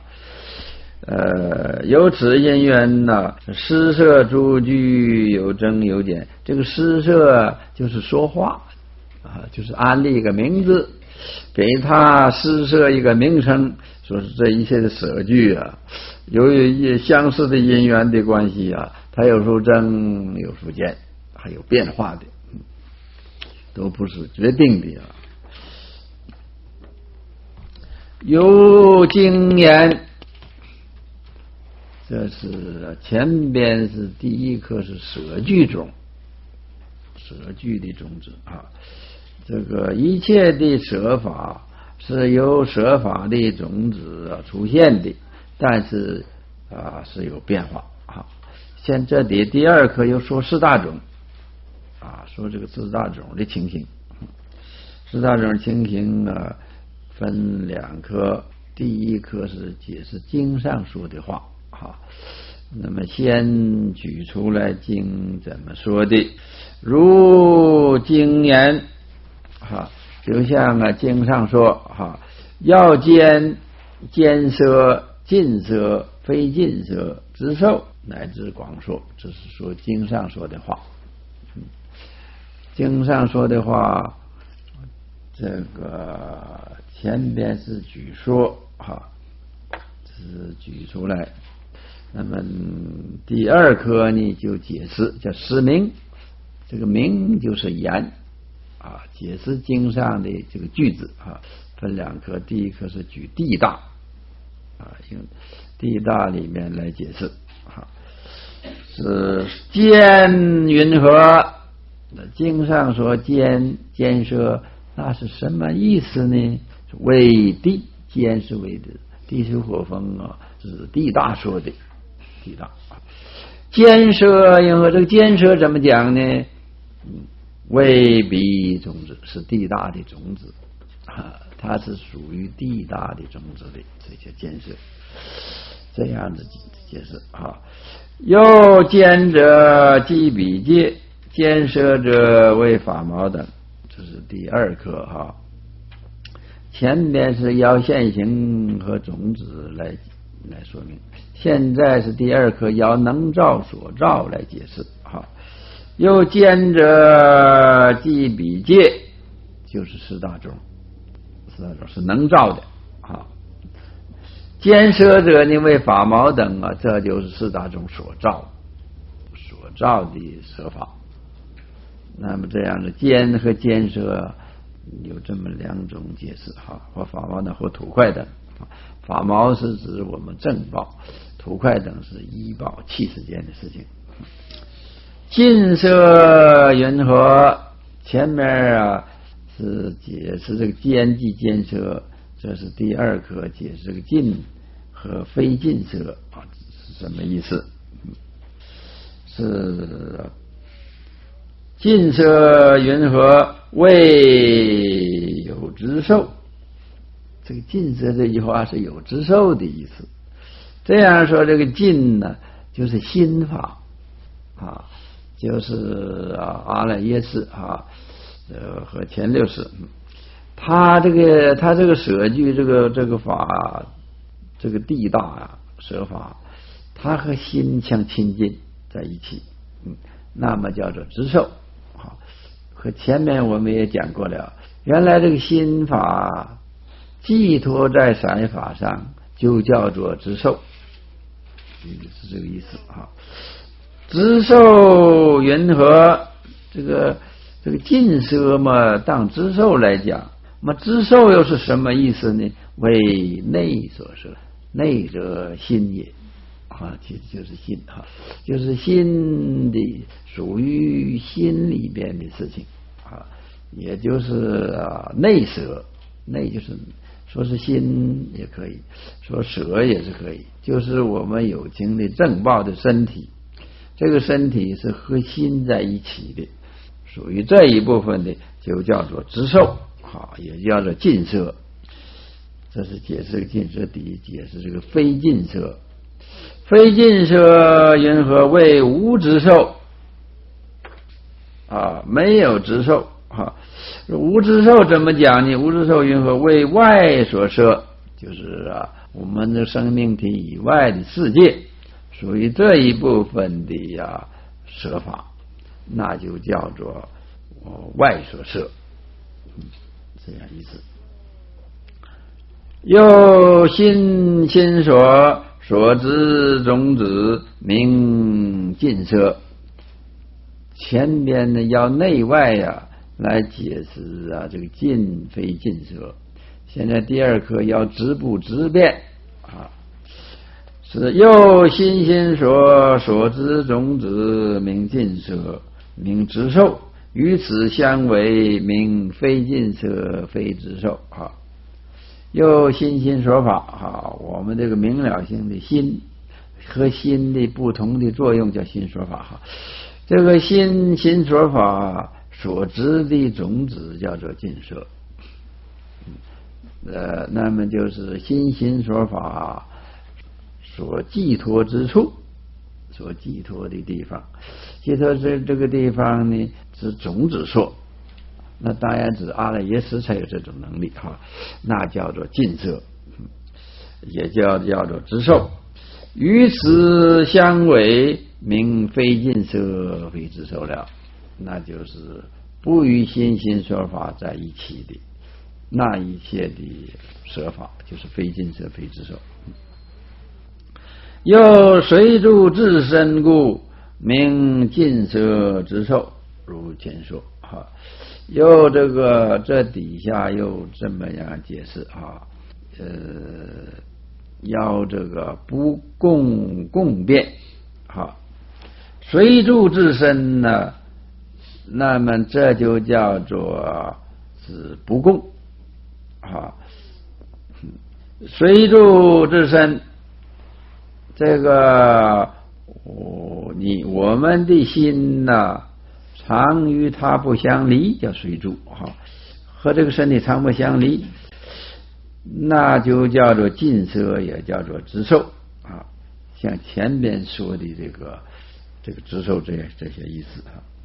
由此因缘呢，施设诸句有增有减。这个施设就是说话就是安立一个名字，给他施设一个名称，说是这一切的舍句啊，由于相似的因缘的关系啊，它有时候增有时候减，还有变化的，都不是决定的啊。有经言，这是前边是第一课是舍句种，舍句的种子啊。这个一切的舍法是由舍法的种子出现的，但是是有变化啊。现这里第二课又说四大种说这个四大种的情形。四大种情形分2课，第一课是解释经上说的话那么先举出来经怎么说的，如经言就像经上说要兼舍、尽舍、非尽舍、直受乃至广说，这是说经上说的话。经上说的话，这个前边是举说是举出来。那么第二课呢就解释，叫释名。这个名就是言解释经上的这个句子分2课，第一课是举地大用地大里面来解释是兼云何？经上说兼舍，那是什么意思呢？为地，兼是为的，地水火风是地大说的，地大兼舍云何？这个兼舍怎么讲呢？ 为彼种子，是地大的种子它是属于地大的种子的，这叫见色。这样子解释又见者即彼界，见色者为法毛等，这是第二课前边是要现行和种子来说明，现在是第二课要能照所照来解释又见者即彼界，就是四大种是能照的见色者呢为法毛等这就是四大种所照的色法。那么这样的见和见色有这么两种解释或法毛等或土块等。法毛是指我们正报，土块等是依报气世间的事情。近色云何？前面是解释这个见即见色，这是第二课解释这个近和非近色是什么意思？是近色云何？为有之受。这个近色这句话是有之受的意思。这样说，这个近呢，就是心法就是阿赖耶识和前六识。他这个舍具这个法，这个地大舍法，它和心相亲近在一起，那么叫做直受和前面我们也讲过了，原来这个心法寄托在散法上，就叫做直受，是这个意思直受云何？这个近色嘛，当直受来讲，那么直受又是什么意思呢？为内所摄，内者心也其实就是心就是心的属于心里边的事情也就是内舍，内就是说是心也可以，说舍也是可以，就是我们有情的正报的身体，这个身体是和心在一起的，属于这一部分的就叫做直受也叫做近色。这是解释近色，第一解释这个非近色。非近色云何？为无直受没有直受无直受怎么讲呢？无直受云何？为外所摄，就是我们的生命体以外的世界，属于这一部分的摄法，那就叫做外所摄，这样意思。又心所知种子名近色。前边呢要内外来解释这个近非近色。现在第二课要知不知变是又心所知种子名近色，名直受，与此相违，名非近色非直受又心所法我们这个明了性的心和心的不同的作用叫心所法这个心所法所知的种子叫做近色那么就是心所法所寄托之处，所寄托的地方，寄托这个地方呢是种子说，那当然指阿赖耶识才有这种能力那叫做近色，也叫做直受，与此相违，名非近色非直受了，那就是不与心所法在一起的那一切的舍法，就是非近色非直受。又随住自身故，名近色直受，如前说又这底下又这么样解释要不共变随住自身呢，那么这就叫做是不共随住自身，我们的心呢常与它不相离，叫随住和这个身体常不相离，那就叫做近色，也叫做执受像前边说的这个执受这些意思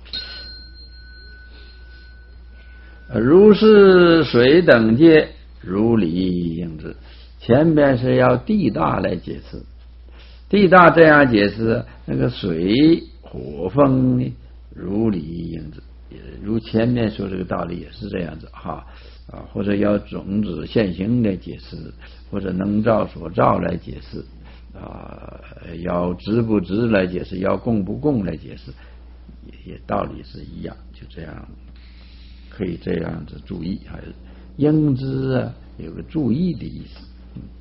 如是水等界，如理应知。前边是要地大来解释，地大这样解释，那个水火风呢，如理应知，如前面说这个道理也是这样子或者要种子现行来解释，或者能照所照来解释要知不知来解释，要供不供来解释，也道理是一样，就这样可以这样子注意应知有个注意的意思。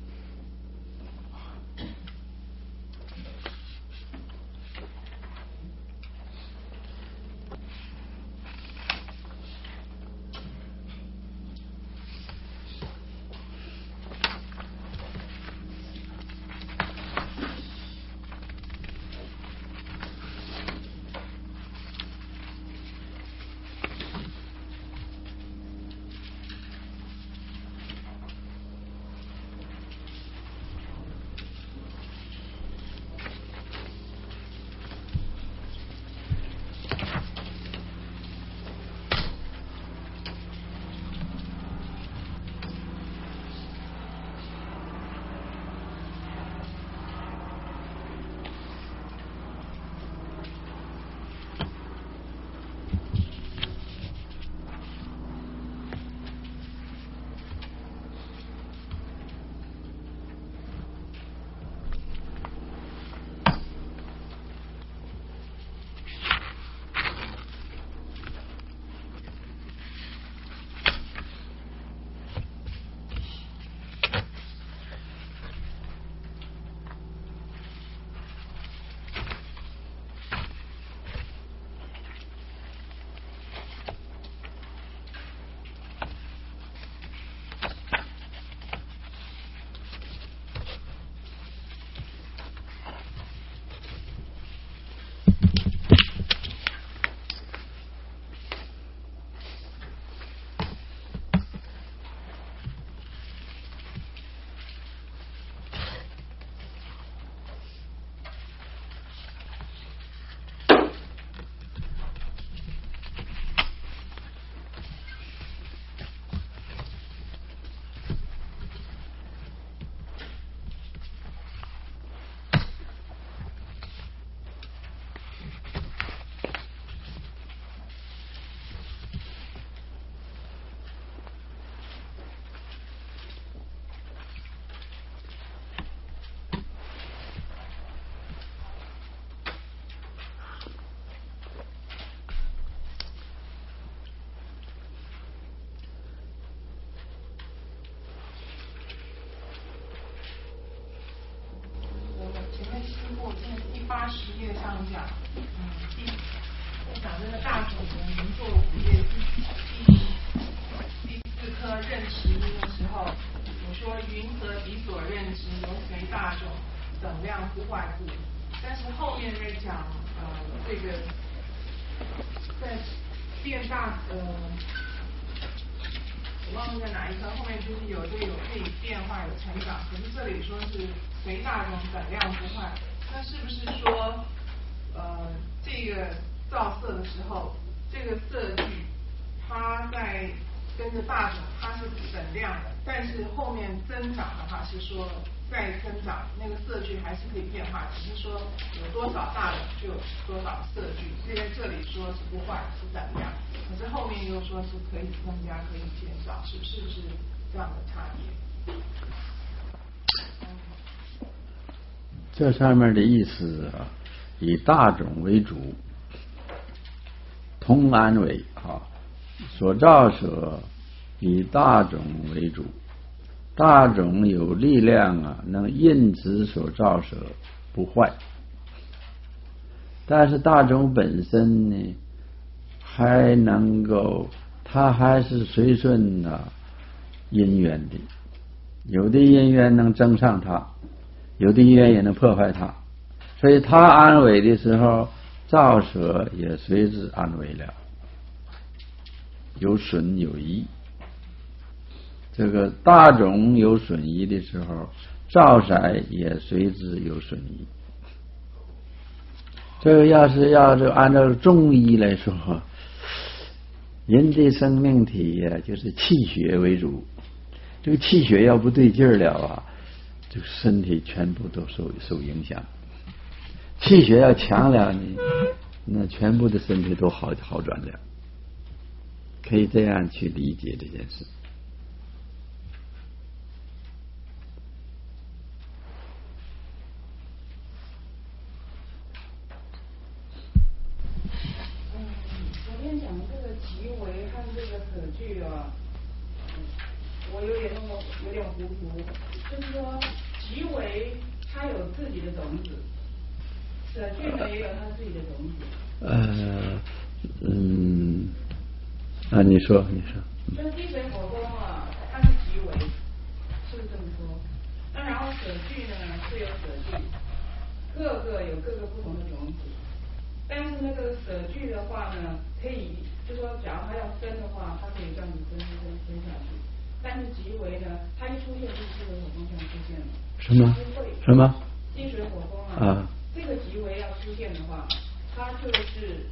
80页上讲，在讲这个大种的名作5页第4课认识的时候，我说云何彼所认知，由随大种等量不坏故。但是后面在讲这个在变大我忘了在哪一课，后面就是有可以变化有成长，可是这里说是随大种等量不坏。那是不是说，这个造色的时候，这个色距它在跟着大种它是等量的，但是后面增长的话是说再增长，那个色距还是可以变化，只是说有多少大种就有多少色距。因为这里说是不坏是等量，可是后面又说是可以增加可以减少，是不是这样的差别？ 这上面的意思以大种为主，通安为所照者以大种为主，大种有力量能印执所照者不坏，但是大种本身呢还能够，它还是随顺因缘的，有的因缘能增上它，有的因缘也能破坏它，所以它安稳的时候， 造舍也随之安危了，有损有益。这个大种有损益的时候，造色也随之有损益。这个要是按照中医来说，人的生命体呀，就是气血为主。这个气血要不对劲儿了啊，这个身体全部都受影响。气血要强了呢，那全部的身体都好转了。可以这样去理解这件事。 昨天讲这个极为和这个舍具啊，我有点糊涂。就是说，极为它有自己的种子，舍具呢也有它自己的种子。你说。 就是地水火风啊，它是极为，是不是这么说？那然后舍具呢是有舍具，各个有各个不同的种子。但是那个舍具的话呢，可以就说，假如它要生的话，它可以这样子生下去。但是极为呢，它一出现就地水火风这样出现了。 什么？ 地水火风啊。这个极为要出现的话，它就是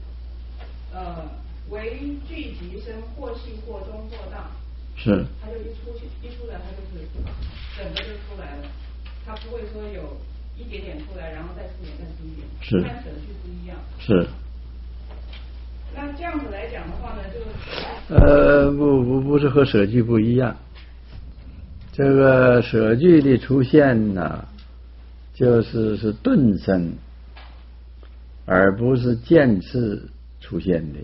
为聚集生，或细或中或大。 是。 它就一出来，它就是整个就出来了。它不会说有一点点出来，然后再出点，再出一点。 是。 但舍具不一样。 是。 那这样子来讲的话呢，就不是和舍具不一样。这个舍具的出现呢，是顿生，而不是渐次出现的。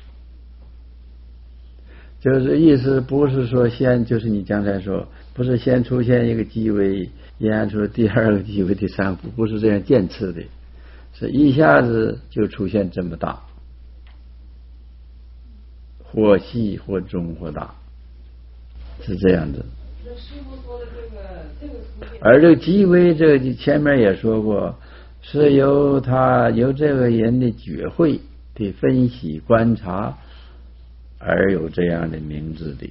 就是意思不是说就是你刚才说，不是先出现一个极微，然后第二个极微，第三个，不是这样渐次的，是一下子就出现这么大，或细或中或大，是这样子。 师父说的这个出现， 而这个极微，这个前面也说过，是由这个人的觉会的分析观察而有这样的名字的，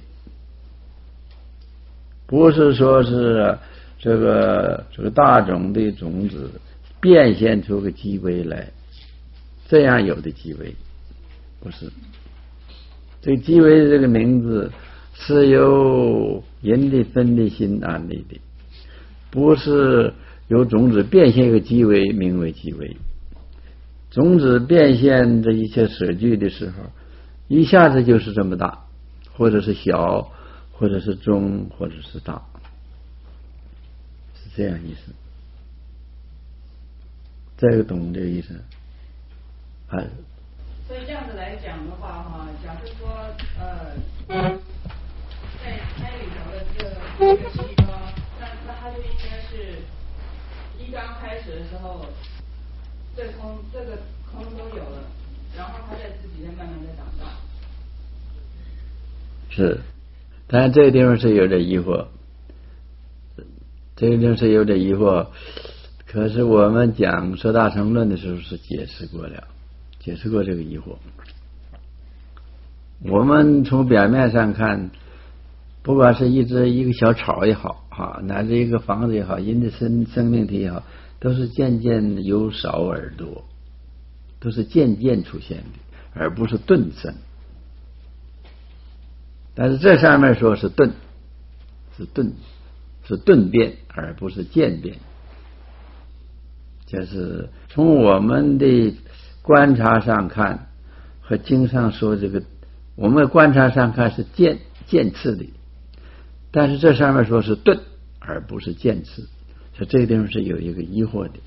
不是说是这个大种的种子变现出个极微来，这样有的极微，不是。这个极微这个名字是由人的分的心安立的，不是由种子变现一个极微名为极微。种子变现这一切舍具的时候，一下子就是这么大，或者是小，或者是中，或者是大，是这样意思。这个懂这个意思？ 所以这样子来讲的话，哈，假设说，在胎里头的这个细胞，那它就应该是一刚开始的时候，这个空都有了，然后它再自己再慢慢的长大。 是，当然这个地方是有点疑惑，可是我们讲说大乘论的时候是解释过这个疑惑。我们从表面上看，不管是一个小草也好，乃至一个房子也好，人的生命体也好，都是渐渐由少而多，都是渐渐出现的，而不是顿生。但是这上面说是顿变，而不是渐变。就是从我们的观察上看，和经上说这个，我们观察上看是渐次的，但是这上面说是顿，而不是渐次，所以这个地方是有一个疑惑的。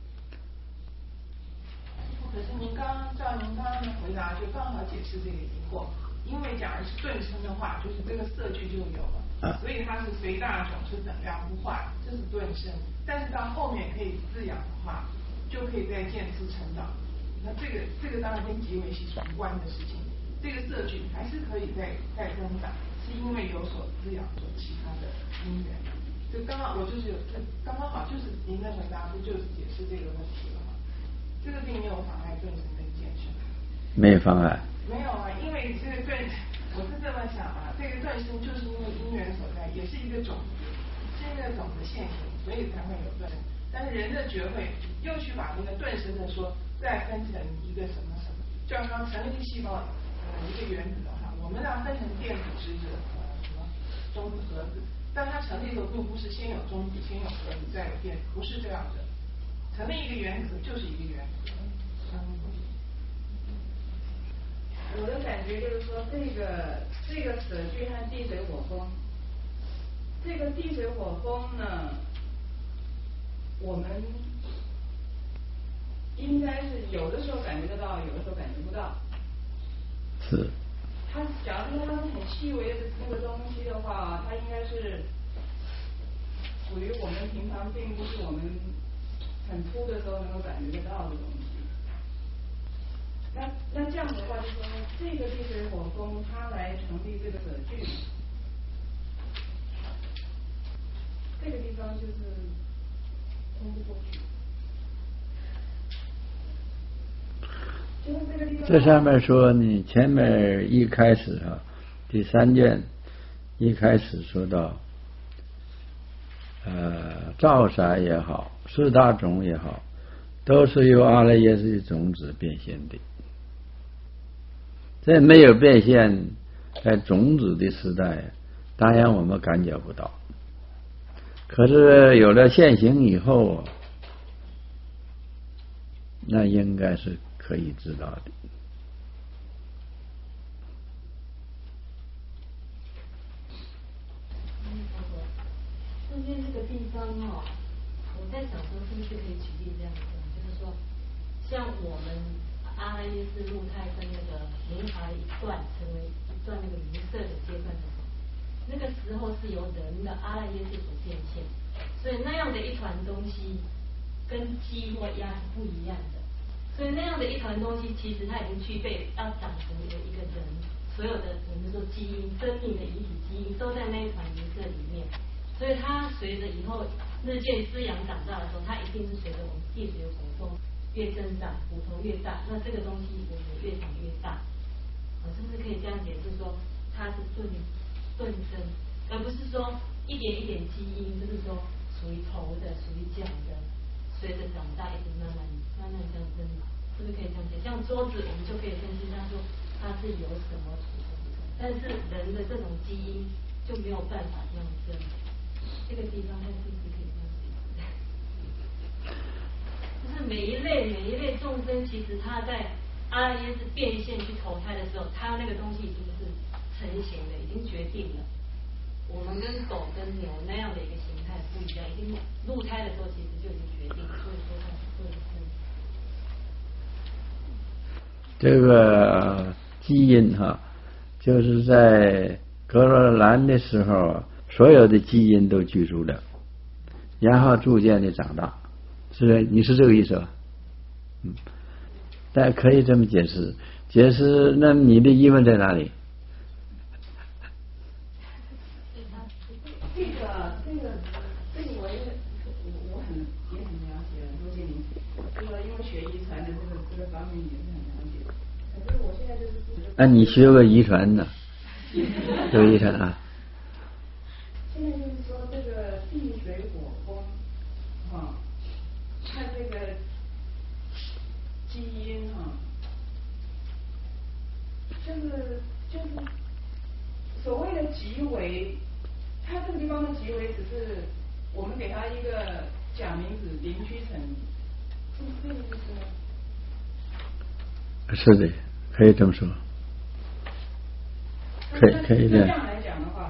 可是您刚刚的回答就刚好解释这个疑惑，因为假如是顿生的话，就是这个色具就有了，所以它是随大种是等量不坏，这是顿生。但是到后面可以滋养的话，就可以再渐次成长。那这个当然跟极微是无关的事情，这个色具还是可以再增长，是因为有所滋养所其他的因缘。就刚刚好就是您的回答不就是解释这个问题了吗？ 这个并没有妨碍顿生跟见生。 没妨碍。 没有啊，因为这个顿，我是这么想啊，这个顿生就是因为因缘所在，也是一个种子，是一个种子现行，所以才会有顿生。但是人的觉会又去把那个顿生的说再分成一个什么什么，就像刚成了一个细胞，一个原子的话，我们让它分成电子、质子、什么中子、核子，但它成立的时候并不是先有中子，先有核子，再有电子，不是这样的。成立一个原子就是一个原子。 我的感觉就是说，这个舍具和地水火风，这个地水火风呢，我们应该是有的时候感觉得到，有的时候感觉不到。 是。 它假如说它是很细微的那个东西的话，它应该是属于我们平常并不是我们很粗的时候能够感觉得到的东西。那这样的话，就说这个地水火风它来成立这个舍具，这个地方就是通不过去。 这上面说你前面一开始啊，第3卷一开始说到，照闪也好，四大种也好，都是由阿赖耶识种子变现的。这没有变现，在种子的时代，当然我们感觉不到。可是有了现行以后，那应该是可以知道的。 中间这个地方哦，我在想说是不是可以举例这样子，就是说，像我们阿赖耶识入胎跟那个灵华的一段成为一段那个无色的阶段的时候，那个时候是由人的阿赖耶识所变现，所以那样的一团东西跟鸡或鸭是不一样的。所以那样的一团东西，其实它已经具备要长成为一个人，所有的我们说基因、生命的遗体基因都在那一团颜色里面。所以它随着以后日渐滋养长大的时候，它一定是随着我们地水火风越增长，骨头越大，那这个东西我们越长越大。是不是可以这样解释说，它是顿生，而不是说一点一点基因，就是说属于头的、属于脚的，随着长大一直慢慢这样增长，是不是可以这样解？像桌子，我们就可以分析它说它是由什么组成，但是人的这种基因就没有办法这样生。这个地方看是不是可以这样解释？就是每一类众生，其实他在阿赖耶识变现去投胎的时候，他那个东西已经是成型的，已经决定了。我们跟狗跟牛那样的一个形态不一样，已经入胎的时候其实就已经决定，所以说它是顿生。 这个基因哈，就是在格罗兰的时候，所有的基因都居住了，然后逐渐的长大，是不是？你是这个意思吧？但可以这么解释。那你的疑问在哪里？ 这个我也很了解罗杰林，这个因为学遗传的这个方面也是很了解。可是我现在就是那你学过遗传呢？有遗传啊。 现在就是说这个地水火风，看这个基因就是所谓的极为，它这个地方的极为只是我们给它一个假名字零屈层，是这个意思吗？ 是的，可以这么说。可以这样来讲的话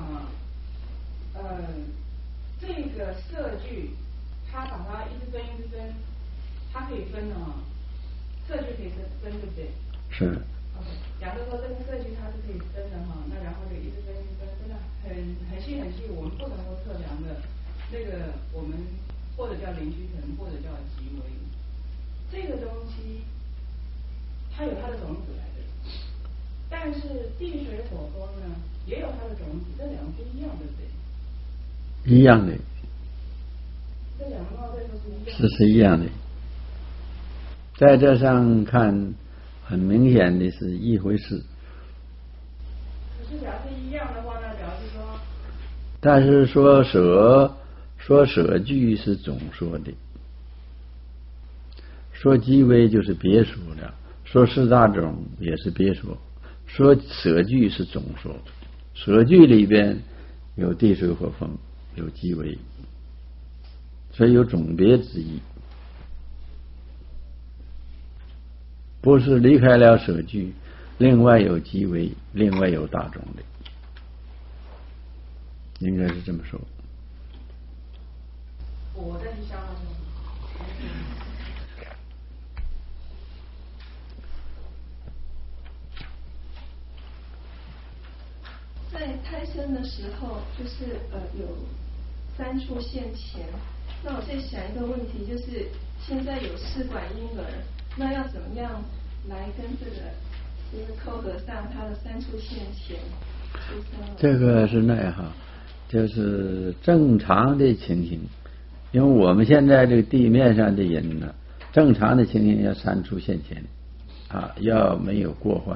这个色具，它把它一直分，它可以分色具可以分，对不对？ 是。 OK， 假如说这个色具它是可以分的那然后就一直分，分的很细，我们不能够测量的，那个我们或者叫零屈层，或者叫极微，这个东西它有它的种子来的，但是地水火风呢也有它的种子，这两个不一样，对不对？ 一样的。 这两个貌在说是一样的。 是一样的。 在这上看，很明显的是一回事。 可是表示一样的话呢，表示说， 但是说舍句是总说的，说即为就是别说的，说四大种也是别说，说舍句是总说。舍句里边有地水火风，有即为，所以有总别之意，不是离开了舍句，另外有即为，另外有大种的，应该是这么说。 我再去消化这个。 在胎生的时候，就是有三处现前。那我在想一个问题，就是现在有试管婴儿，那要怎么样来跟这个就是扣合上他的三处现前出生了？ 这个是那样哈，就是正常的情形，因为我们现在这个地面上的人呢，正常的情形要三处现前啊，要没有过患。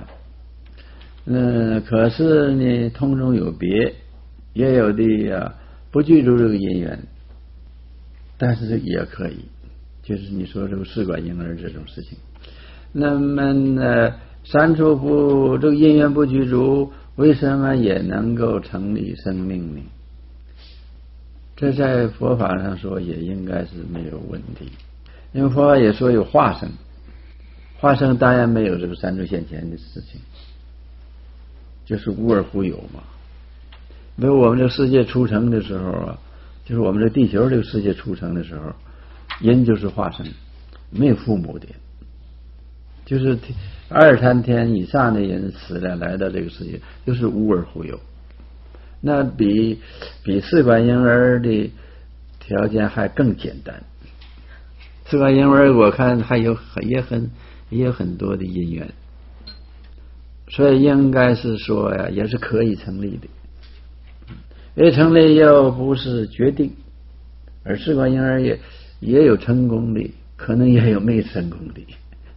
可是呢，通中有别，也有的不具足这个因缘，但是也可以，就是你说这个试管婴儿这种事情。那么三处不这个因缘不具足，为什么也能够成立生命呢？这在佛法上说也应该是没有问题，因为佛法也说有化生，化生当然没有这个三处现前的事情。就是无而忽有嘛。因为我们这个世界出生的时候啊，就是我们这地球这个世界出生的时候，人就是化生，没有父母的，就是23天以上的人死了来到这个世界，就是无而忽有。那比试管婴儿的条件还更简单。试管婴儿我看还有也有很多的因缘。所以应该是说呀，也是可以成立的。也成立又不是决定，而试管婴儿也有成功的，可能也有没成功的。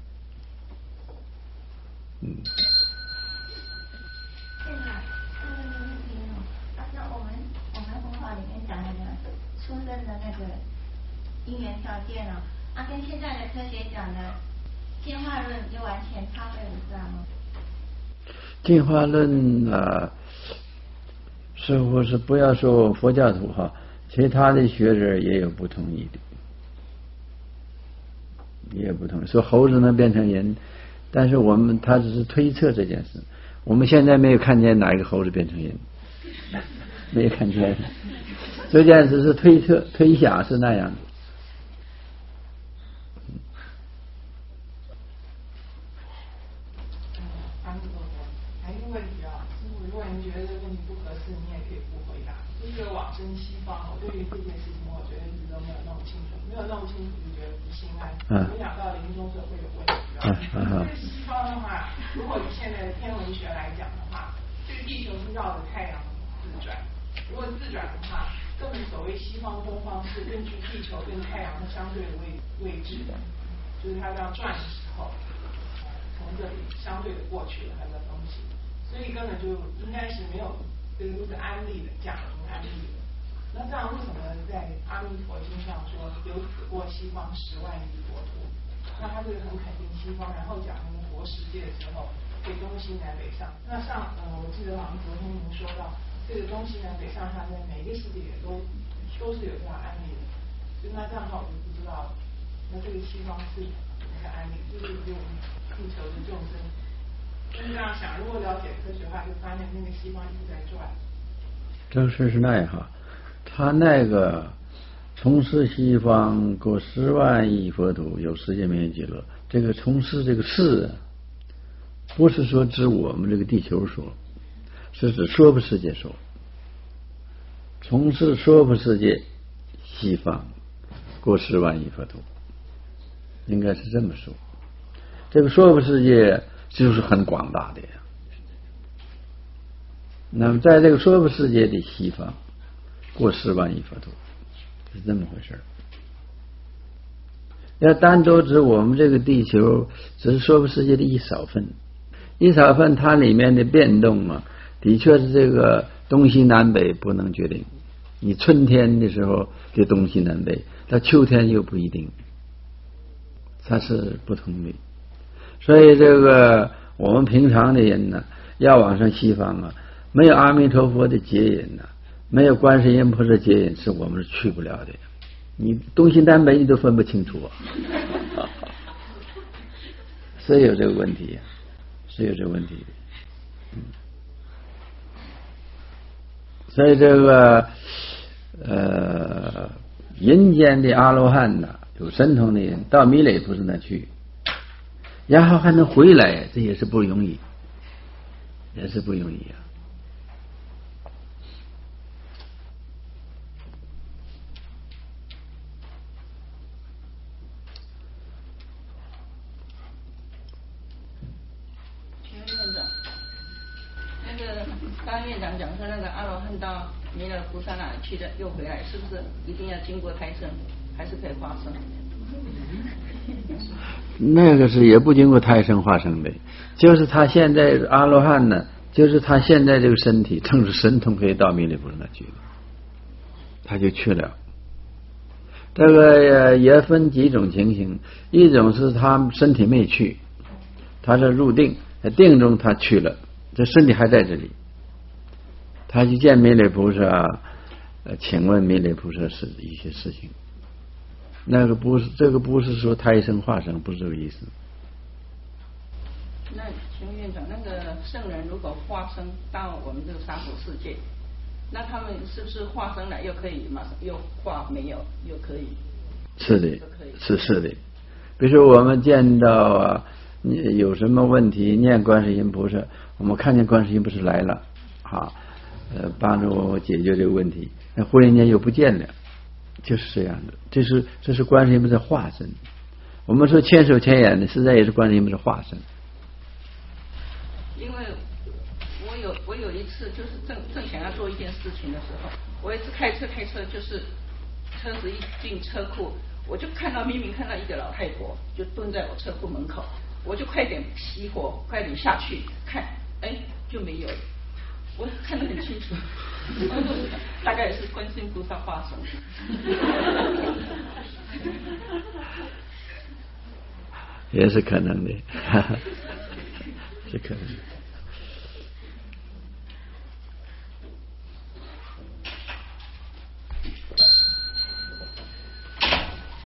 现在那个问题那我们佛法里面讲的出生的那个因缘条件跟现在的科学讲的进化论就完全差别很大吗？ 进化论似乎是不要说佛教徒哈，其他的学者也有不同意的，也有不同意。说猴子能变成人，但是他只是推测这件事，我们现在没有看见哪一个猴子变成人，没有看见，这件事是推测推想是那样的。 往生西方，我对于这件事情，我觉得一直都没有弄清楚，没有弄清楚就觉得不心安。没想到临终时会有问题。这个西方的话，如果以现在的天文学来讲的话，这个地球是绕着太阳自转。如果自转的话，根本所谓西方东方是根据地球跟太阳的相对的位置的，就是它这样转的时候，从这里相对的过去了它的东西，所以根本就应该是没有。这个都是安利的，讲的是安利的。那这样为什么在阿弥陀经上说有死过西方10万亿国土？那他这个很肯定西方，然后讲那个活世界的时候，可以东西南北上。那我记得好像昨天您说到，这个东西南北上下在每个世界也都是有这样安利的。就那这样的话，我就不知道，那这个西方是怎么个安利？就是用地球的众生。就是这样想，如果了解科学的话，就发现那个西方一直在转。 这事是那样哈，他那个从事西方过10万亿佛土，有世界名誉极乐。这个从事这个事不是说指我们这个地球说，是指娑婆世界说。从事娑婆世界西方过10万亿佛土，应该是这么说。这个娑婆世界就是很广大的呀。那么在这个娑婆世界的西方过10万亿佛土，是这么回事。 要单独指我们这个地球，只是娑婆世界的一少分，一少分它里面的变动啊，的确是这个东西南北不能决定。你春天的时候就东西南北，到秋天又不一定，它是不同的。所以这个我们平常的人呢，要往上西方啊，没有阿弥陀佛的接引呢，没有观世音菩萨接引，是我们是去不了的。你东西南北你都分不清楚啊，是有这个问题，是有这个问题的。所以这个人间的阿罗汉呐，有神通的人到弥勒菩萨那去，然后还能回来，这也是不容易，也是不容易啊。 刚院长讲说那个阿罗汉到弥勒菩萨那里去的又回来，是不是一定要经过胎生，还是可以化生？ 那个是也不经过胎生化生的，就是他现在阿罗汉呢，就是他现在这个身体正是神通可以到弥勒菩萨那去的，他就去了。这个也分几种情形，一种是他身体没去，他是入定，在定中他去了，这身体还在这里。他去见弥勒菩萨，请问弥勒菩萨是一些事情，那个不是，这个不是说胎生化生，不是这个意思。 那请问院长，那个圣人如果化生到我们这个娑婆世界，那他们是不是化生了又可以马上又化没有又可以？ 是的，是的。比如说我们见到有什么问题，念观世音菩萨，我们看见观世音菩萨来了啊。帮助我解决这个问题，那忽然间又不见了，就是这样的。这是观世音菩萨化身。我们说千手千眼的，实在也是观世音菩萨化身。 因为我有一次就是正想要做一件事情的时候，我一直开车，就是车子一进车库，我就明明看到一个老太婆就蹲在我车库门口，我就快点熄火，快点下去看，就没有。我看得很清楚，大概也是观世音菩萨化身， 也是可能的，是可能的。